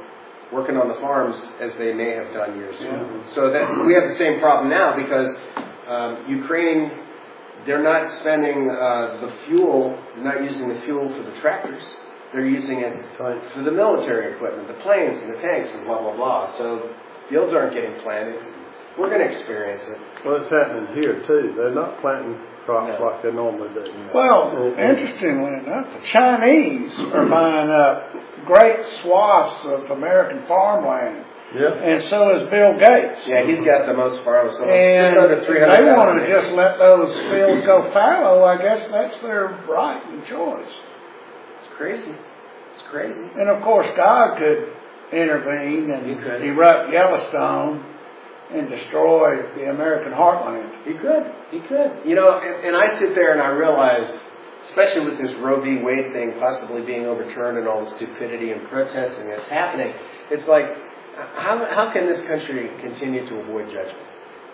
working on the farms as they may have done years ago. So we have the same problem now because Ukraine, they're not spending the fuel, they're not using the fuel for the tractors. They're using it for the military equipment, the planes and the tanks and blah, blah, blah. So fields aren't getting planted. We're going to experience it. Well, it's happening here, too. They're not planting crops like they normally do. Well, interestingly enough, the Chinese are buying up great swaths of American farmland. Yeah. And so is Bill Gates. Yeah, he's got the most farms. So and just under 300,000 they want to just let those fields go fallow. I guess that's their right and choice. It's crazy. It's crazy. And of course, God could intervene and erupt Yellowstone and destroy the American heartland. He could. He could. You know, and I sit there and I realize, especially with this Roe v. Wade thing possibly being overturned and all the stupidity and protesting that's happening, it's like, how can this country continue to avoid judgment?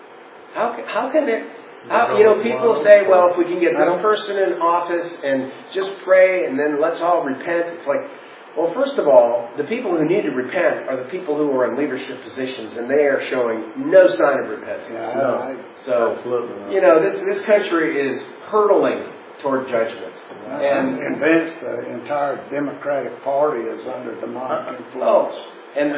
How can it? You know, people say, well, if we can get this person in office and just pray and then let's all repent, it's like, well, first of all, the people who need to repent are the people who are in leadership positions, and they are showing no sign of repentance. So, you know, this country is hurtling toward judgment. I'm convinced the entire Democratic Party is under demonic influence. And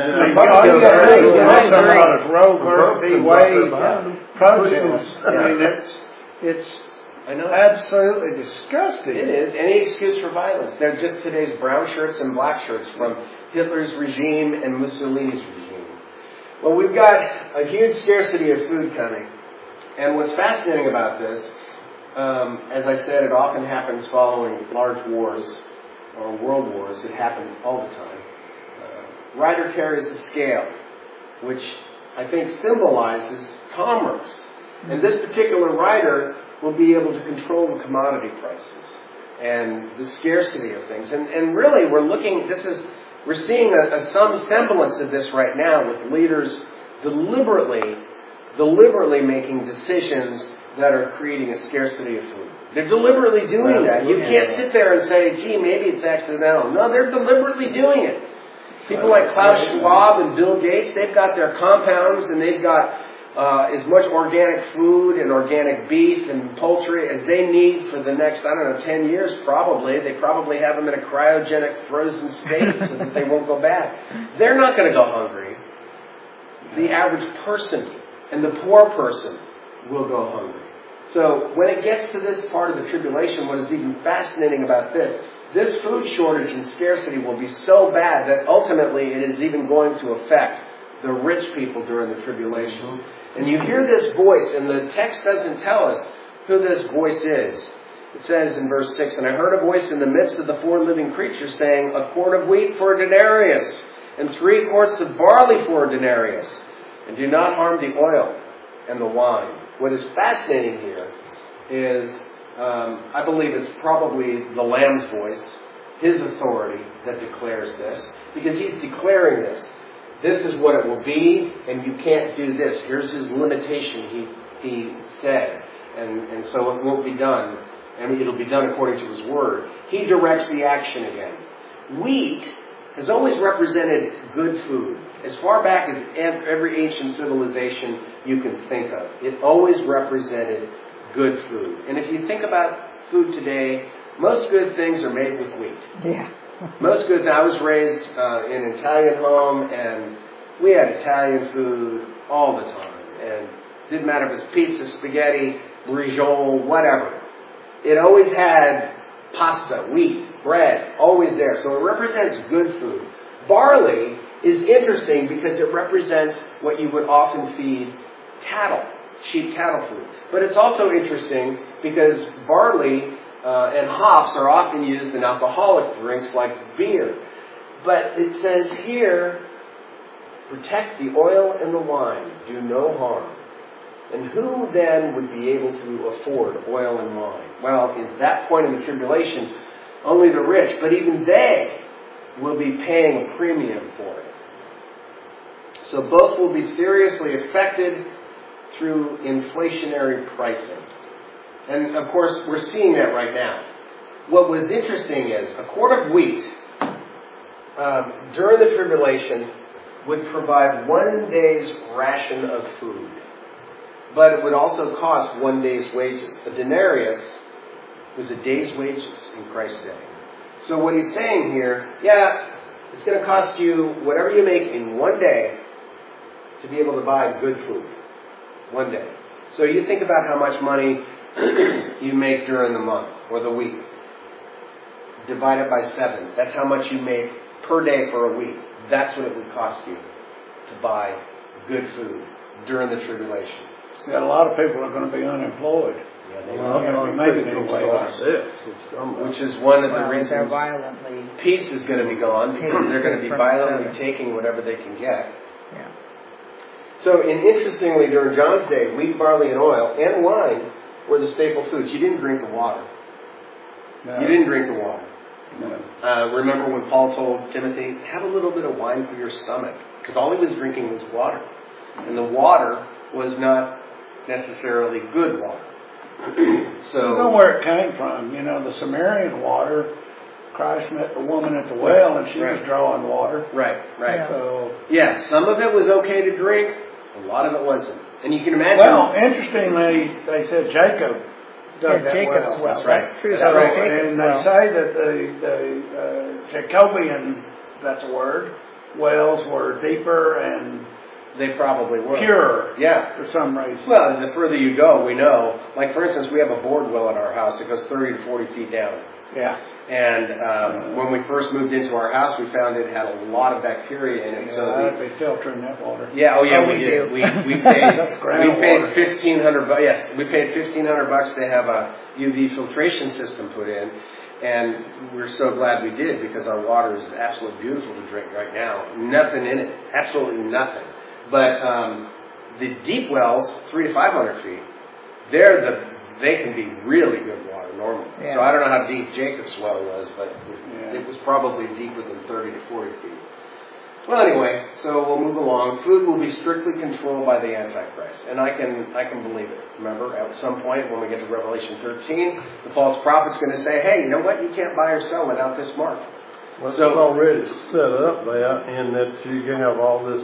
some of this Roe v. Wade protest. I mean, it's absolutely disgusting. It is. Any excuse for violence. They're just today's brown shirts and black shirts from Hitler's regime and Mussolini's regime. Well, we've got a huge scarcity of food coming. And what's fascinating about this, as I said, it often happens following large wars or world wars. It happens all the time. Ryder carries a scale, which I think symbolizes commerce. And this particular rider will be able to control the commodity prices and the scarcity of things. And really, we're seeing some semblance of this right now with leaders deliberately making decisions that are creating a scarcity of food. They're deliberately doing that. You can't sit there and say, gee, maybe it's accidental. No, they're deliberately doing it. People like Klaus Schwab and Bill Gates, they've got their compounds and they've got as much organic food and organic beef and poultry as they need for the next, 10 years probably. They probably have them in a cryogenic frozen state so that they won't go bad. They're not going to go hungry. The average person and the poor person will go hungry. So when it gets to this part of the tribulation, what is even fascinating about this food shortage and scarcity will be so bad that ultimately it is even going to affect the rich people during the tribulation. And you hear this voice, and the text doesn't tell us who this voice is. It says in verse 6, and I heard a voice in the midst of the four living creatures saying, a quart of wheat for a denarius, and 3 quarts of barley for a denarius, and do not harm the oil and the wine. What is fascinating here is, I believe it's probably the Lamb's voice, his authority, that declares this, because he's declaring this. This is what it will be, and you can't do this. Here's his limitation, he said. And so it won't be done, and it'll be done according to his word. He directs the action again. Wheat has always represented good food. As far back as every ancient civilization you can think of, it always represented good food. And if you think about food today, most good things are made with wheat. Yeah. Most good. I was raised in an Italian home, and we had Italian food all the time. And it didn't matter if it was pizza, spaghetti, brigitte, whatever. It always had pasta, wheat, bread, always there. So it represents good food. Barley is interesting because it represents what you would often feed cattle, sheep cattle food. But it's also interesting because barley and hops are often used in alcoholic drinks like beer. But it says here, protect the oil and the wine, do no harm. And who then would be able to afford oil and wine? Well, at that point in the tribulation, only the rich, but even they will be paying a premium for it. So both will be seriously affected through inflationary pricing. And of course, we're seeing that right now. What was interesting is a quart of wheat during the tribulation would provide 1 day's ration of food. But it would also cost 1 day's wages. A denarius was a day's wages in Christ's day. So what he's saying here, it's going to cost you whatever you make in 1 day to be able to buy good food. 1 day. So you think about how much money you make during the month or the week. Divide it by 7. That's how much you make per day for a week. That's what it would cost you to buy good food during the tribulation. Yeah, a lot of people are going to be unemployed. Yeah, they are going to be making any way like this. Which is one of the reasons peace is going to be gone, because they're going to be violently taking whatever they can get. Yeah. So, interestingly, during John's day, wheat, barley, and oil, and wine were the staple foods. You didn't drink the water. No. You didn't drink the water. No. Remember when Paul told Timothy, have a little bit of wine for your stomach, because all he was drinking was water. And the water was not necessarily good water. So you know where it came from. You know, the Samaritan water, Christ met the woman at the well, and she was drawing water. Right. Yeah. So some of it was okay to drink, a lot of it wasn't. And you can imagine. Well, interestingly, they said Jacob dug that Jacob's well. That's right. That's true. That's right. And they say that the Jacobian, that's a word, wells were deeper and they probably were. Pure. Yeah. For some reason. Well, the further you go, we know. Like, for instance, we have a board well at our house that goes 30 to 40 feet down. Yeah. And when we first moved into our house, we found it had a lot of bacteria in it. Yeah, So I'd be filtering that water. Yeah, we did. We paid That's groundwater. $1,500. Yes, we paid $1,500 to have a UV filtration system put in, and we're so glad we did, because our water is absolutely beautiful to drink right now. Nothing in it, absolutely nothing. But the deep wells, 300 to 500 feet, they can be really good water normally. Yeah. So I don't know how deep Jacob's well was, but it was probably deeper than 30 to 40 feet. Well, anyway, so we'll move along. Food will be strictly controlled by the Antichrist, and I can believe it. Remember, at some point when we get to Revelation 13, the false prophet's going to say, "Hey, you know what? You can't buy or sell without this mark." Well, it's already set up there, in that you can have all this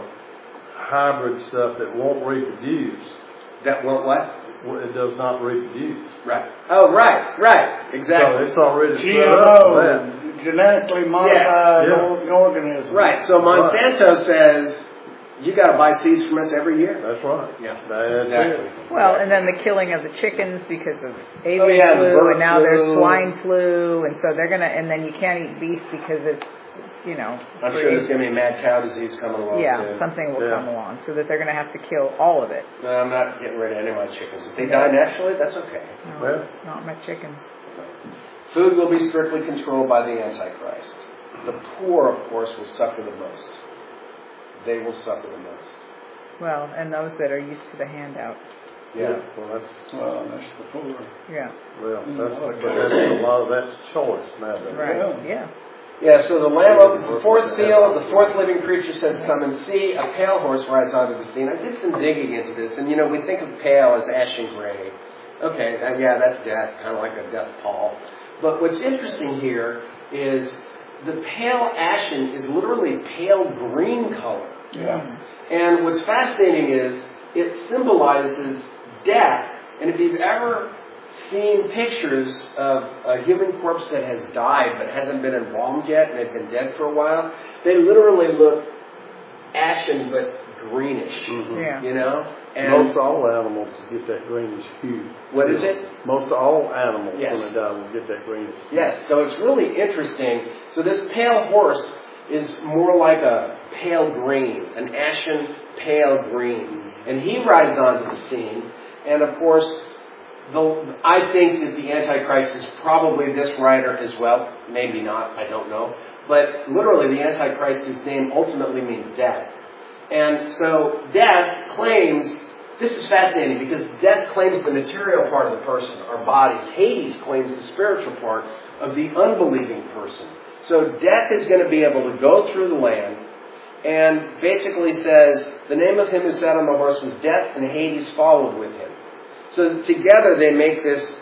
hybrid stuff that won't reproduce. That won't what? It does not reproduce. Right. Oh, right. Exactly. So it's already set GMO, up for that. genetically modified organisms. Right. So Monsanto says, you got to buy seeds from us every year. That's right. Yeah. That's exactly. it. Well, and then the killing of the chickens because of avian flu, and now there's swine flu, and so they're and then you can't eat beef because it's, I'm sure there's going to be a mad cow disease coming along soon. Something will come along, so that they're going to have to kill all of it. No, I'm not getting rid of any of my chickens. If they die naturally, that's okay. No, not my chickens. Food will be strictly controlled by the Antichrist. The poor, of course, will suffer the most. They will suffer the most. Well, and those that are used to the handout. Yeah. Well, that's the poor. Yeah. Well, that's a lot of that's choice nowadays. Right. Yeah. Yeah, so the Lamb opens the fourth seal, the fourth living creature says, "Come and see." A pale horse rides onto the scene. I did some digging into this, and we think of pale as ashen gray. Okay, that's death, kind of like a death pall. But what's interesting here is the pale ashen is literally pale green color. Yeah. And what's fascinating is it symbolizes death. And if you've ever seen pictures of a human corpse that has died but hasn't been embalmed yet and they've been dead for a while, they literally look ashen but greenish. Mm-hmm. Yeah. And most all animals get that greenish hue. What is it? Most all animals Yes. when they die will get that greenish hue. Yes, so it's really interesting. So this pale horse is more like a pale green, an ashen pale green. And he rides onto the scene. And of course, I think that the Antichrist is probably this rider as well. Maybe not, I don't know. But literally the Antichrist, his name ultimately means death. And so death claims, this is fascinating because death claims the material part of the person, our bodies. Hades claims the spiritual part of the unbelieving person. So death is going to be able to go through the land and basically says, the name of him who sat on the horse was Death, and Hades followed with him. So together they make this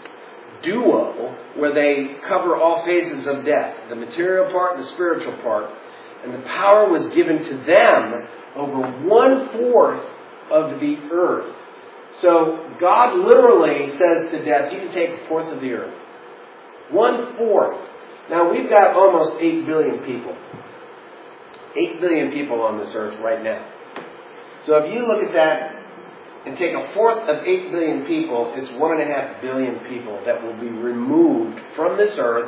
duo where they cover all phases of death, the material part and the spiritual part. And the power was given to them over 1/4 of the earth. So God literally says to death, you can take 1/4 of the earth. 1/4. Now we've got almost 8 billion people. 8 billion people on this earth right now. So if you look at that and take 1/4 of 8 billion people, it's 1.5 billion people that will be removed from this earth,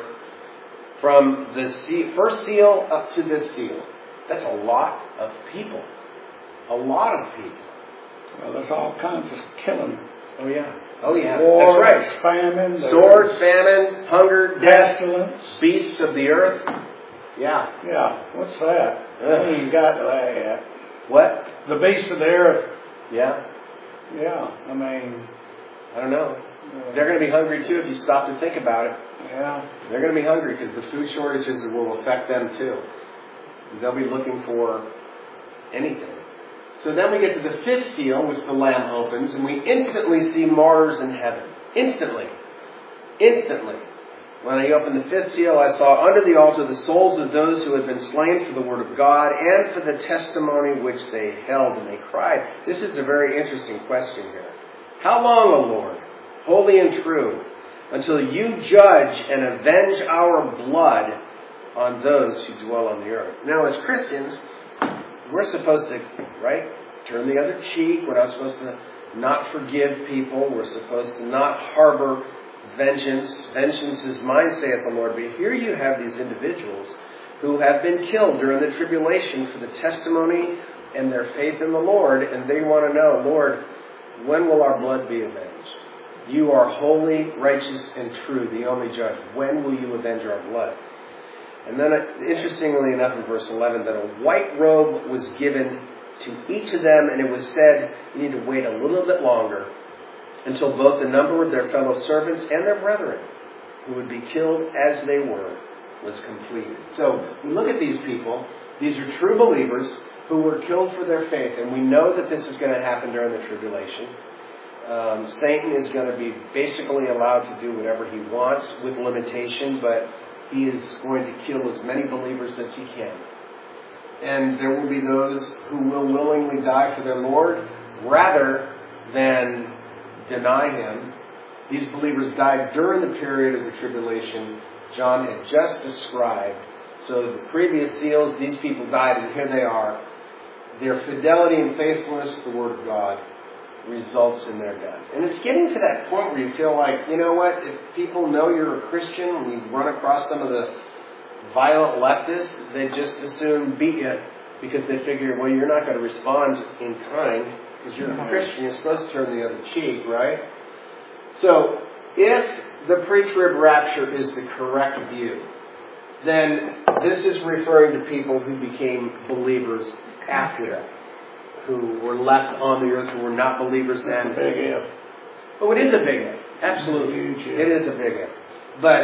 from the first seal up to this seal. That's a lot of people. A lot of people. Well, there's all kinds of killing. Oh yeah. Oh yeah. Wars, that's right. Famine. Sword, famine, hunger, death, pestilence, beasts of the earth. Yeah. Yeah. What's that? What you got to that at? What? The beasts of the earth. Yeah. Yeah. I mean, I don't know. They're going to be hungry too if you stop to think about it. Yeah. They're going to be hungry because the food shortages will affect them too. They'll be looking for anything. So then we get to the 5th seal, which the Lamb opens, and we instantly see martyrs in heaven. Instantly. Instantly. When I opened the 5th seal, I saw under the altar the souls of those who had been slain for the word of God and for the testimony which they held, and they cried. This is a very interesting question here. How long, O Lord, holy and true, until you judge and avenge our blood on those who dwell on the earth? Now, as Christians, we're supposed to, right, turn the other cheek. We're not supposed to not forgive people. We're supposed to not harbor vengeance. Vengeance is mine, saith the Lord. But here you have these individuals who have been killed during the tribulation for the testimony and their faith in the Lord, and they want to know, Lord, when will our blood be avenged? You are holy, righteous, and true, the only judge. When will you avenge our blood? And then, interestingly enough, in verse 11, that a white robe was given to each of them, and it was said, you need to wait a little bit longer until both the number of their fellow servants and their brethren, who would be killed as they were, was completed. So, we look at these people. These are true believers who were killed for their faith, and we know that this is going to happen during the tribulation. Satan is going to be basically allowed to do whatever he wants with limitation, but he is going to kill as many believers as he can. And there will be those who will willingly die for their Lord rather than deny him. These believers died during the period of the tribulation John had just described. So the previous seals, these people died, and here they are. Their fidelity and faithfulness to the Word of God results in their death. And it's getting to that point where you feel like, you know what, if people know you're a Christian, and you run across some of the violent leftists, they just as soon beat you because they figure, well, you're not going to respond in kind because you're a Christian. You're supposed to turn the other cheek, right? So if the pre-trib rapture is the correct view, then this is referring to people who became believers after that, who were left on the earth, who were not believers then. It's a big if. Oh, it is a big if. Absolutely. Huge if. It is a big if. But,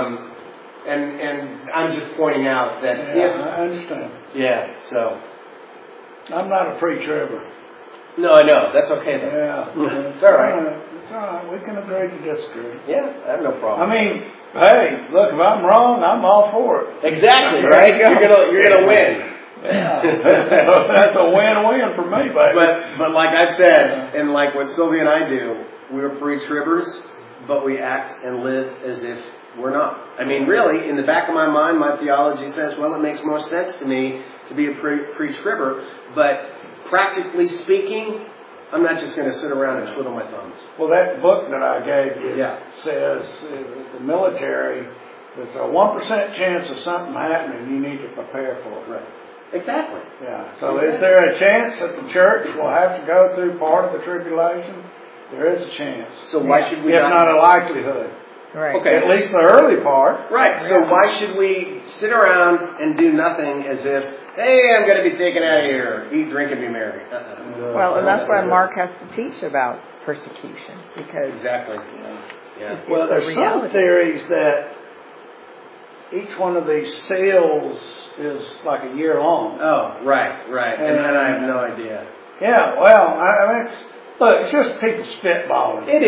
and I'm just pointing out that I understand. Yeah, so. I'm not a pre-tribber. No, I know. That's okay then. Yeah. It's all right. It's all right. We can agree to disagree. Yeah, I have no problem. I mean, hey, look, if I'm wrong, I'm all for it. Exactly, right? You're gonna win. Yeah. That's a win-win for me, baby. But like I said, and like what Sylvia and I do, we're pre-tribbers, but we act and live as if we're not. I mean, really, in the back of my mind, my theology says, well, it makes more sense to me to be a pre-tribber, but practically speaking, I'm not just going to sit around and twiddle my thumbs. Well, that book that I gave you says the military, there's a 1% chance of something happening. You need to prepare for it. Right. Exactly. Yeah. So is there a chance that the church will have to go through part of the tribulation? There is a chance. So why should we not a likelihood. Right. Okay. At least the early part. Right. So why should we sit around and do nothing as if, hey, I'm going to be taken out of here. Eat, drink, and be merry. Well, and that's why Mark has to teach about persecution, because exactly. Yeah. Well, there's some theories that each one of these seals is like a year long. Oh, right. And I have no idea. Yeah. Well, I mean, look, it's just people spitballing. It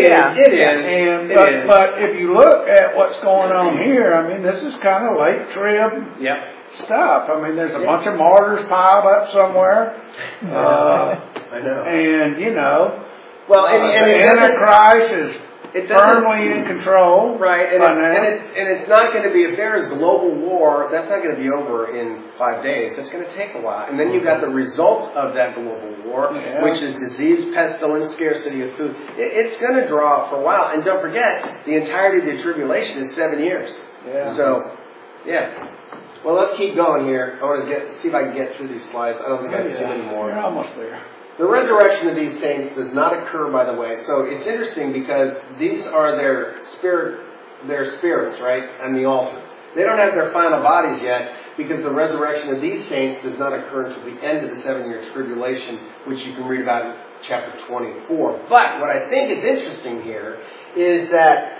is. But if you look at what's going on here, I mean, this is kind of late trib. Yep. stuff. I mean, there's a bunch of martyrs piled up somewhere. I know. And, you know, well, the Antichrist is firmly in control. Right, and it's not going to be, if there is global war, that's not going to be over in 5 days. It's going to take a while. And then you've got the results of that global war, which is disease, pestilence, scarcity of food. It's going to draw out for a while. And don't forget, the entirety of the tribulation is 7 years. Yeah. So, yeah. Well, let's keep going here. I want to see if I can get through these slides. I don't think I have too many more. You're almost there. The resurrection of these saints does not occur, by the way. So it's interesting because these are their spirits, right, on the altar. They don't have their final bodies yet because the resurrection of these saints does not occur until the end of the 7-year tribulation, which you can read about in chapter 24. But what I think is interesting here is that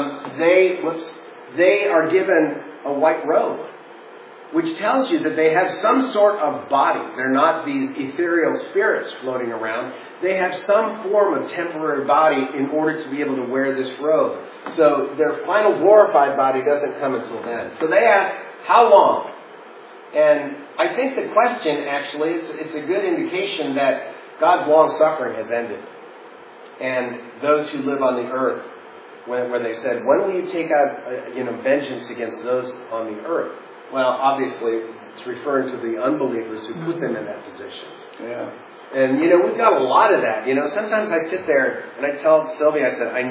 they are given a white robe, which tells you that they have some sort of body. They're not these ethereal spirits floating around. They have some form of temporary body in order to be able to wear this robe. So their final glorified body doesn't come until then. So they ask, how long? And I think the question, actually, it's a good indication that God's long suffering has ended. And those who live on the earth, where they said, when will you take out vengeance against those on the earth? Well, obviously, it's referring to the unbelievers who put them in that position. Yeah. And, we've got a lot of that. Sometimes I sit there and I tell Sylvia, I said, I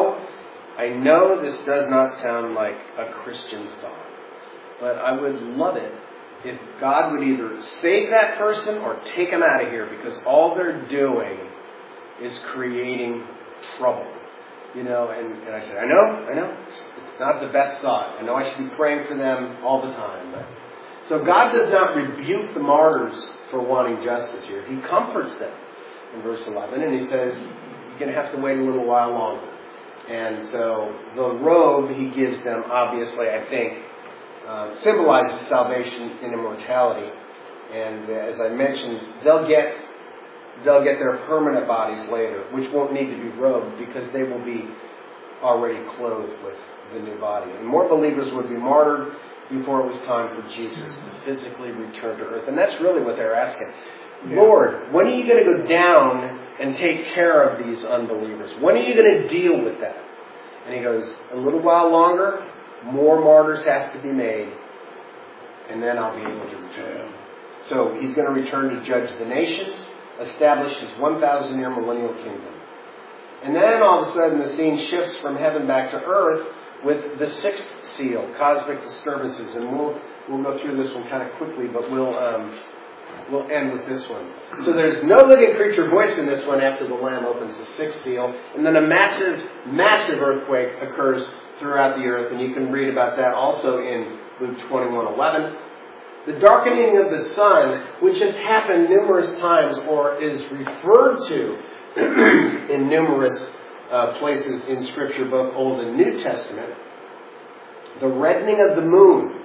know this does not sound like a Christian thought, but I would love it if God would either save that person or take them out of here, because all they're doing is creating trouble. And I said, I know, it's not the best thought. I know I should be praying for them all the time. So God does not rebuke the martyrs for wanting justice here. He comforts them in verse 11, and he says, you're going to have to wait a little while longer. And so the robe he gives them, obviously, I think, symbolizes salvation and immortality. And as I mentioned, they'll get their permanent bodies later, which won't need to be robed because they will be already clothed with the new body. And more believers would be martyred before it was time for Jesus to physically return to earth. And that's really what they're asking. Yeah. Lord, when are you going to go down and take care of these unbelievers? When are you going to deal with that? And he goes, a little while longer, more martyrs have to be made, and then I'll be able to return. So he's going to return to judge the nations, establish his 1,000-year millennial kingdom. And then all of a sudden the scene shifts from heaven back to earth with the 6th seal, cosmic disturbances. And we'll go through this one kind of quickly, but we'll end with this one. So there's no living creature voice in this one after the Lamb opens the 6th seal. And then a massive, massive earthquake occurs throughout the earth. And you can read about that also in Luke 21:11. The darkening of the sun, which has happened numerous times or is referred to in numerous places in Scripture, both Old and New Testament. The reddening of the moon.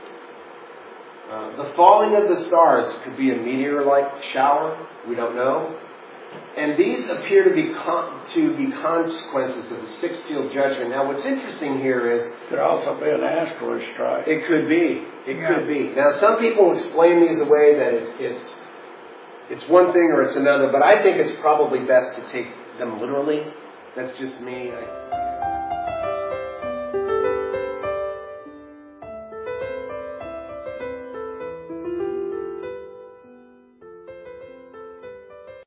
The falling of the stars, could be a meteor-like shower. We don't know. And these appear to be consequences of the 6th seal judgment. Now, what's interesting here is... Could also be an asteroid strike. It could be. It could be. Now, some people explain these away that it's one thing or it's another, but I think it's probably best to take them literally. That's just me.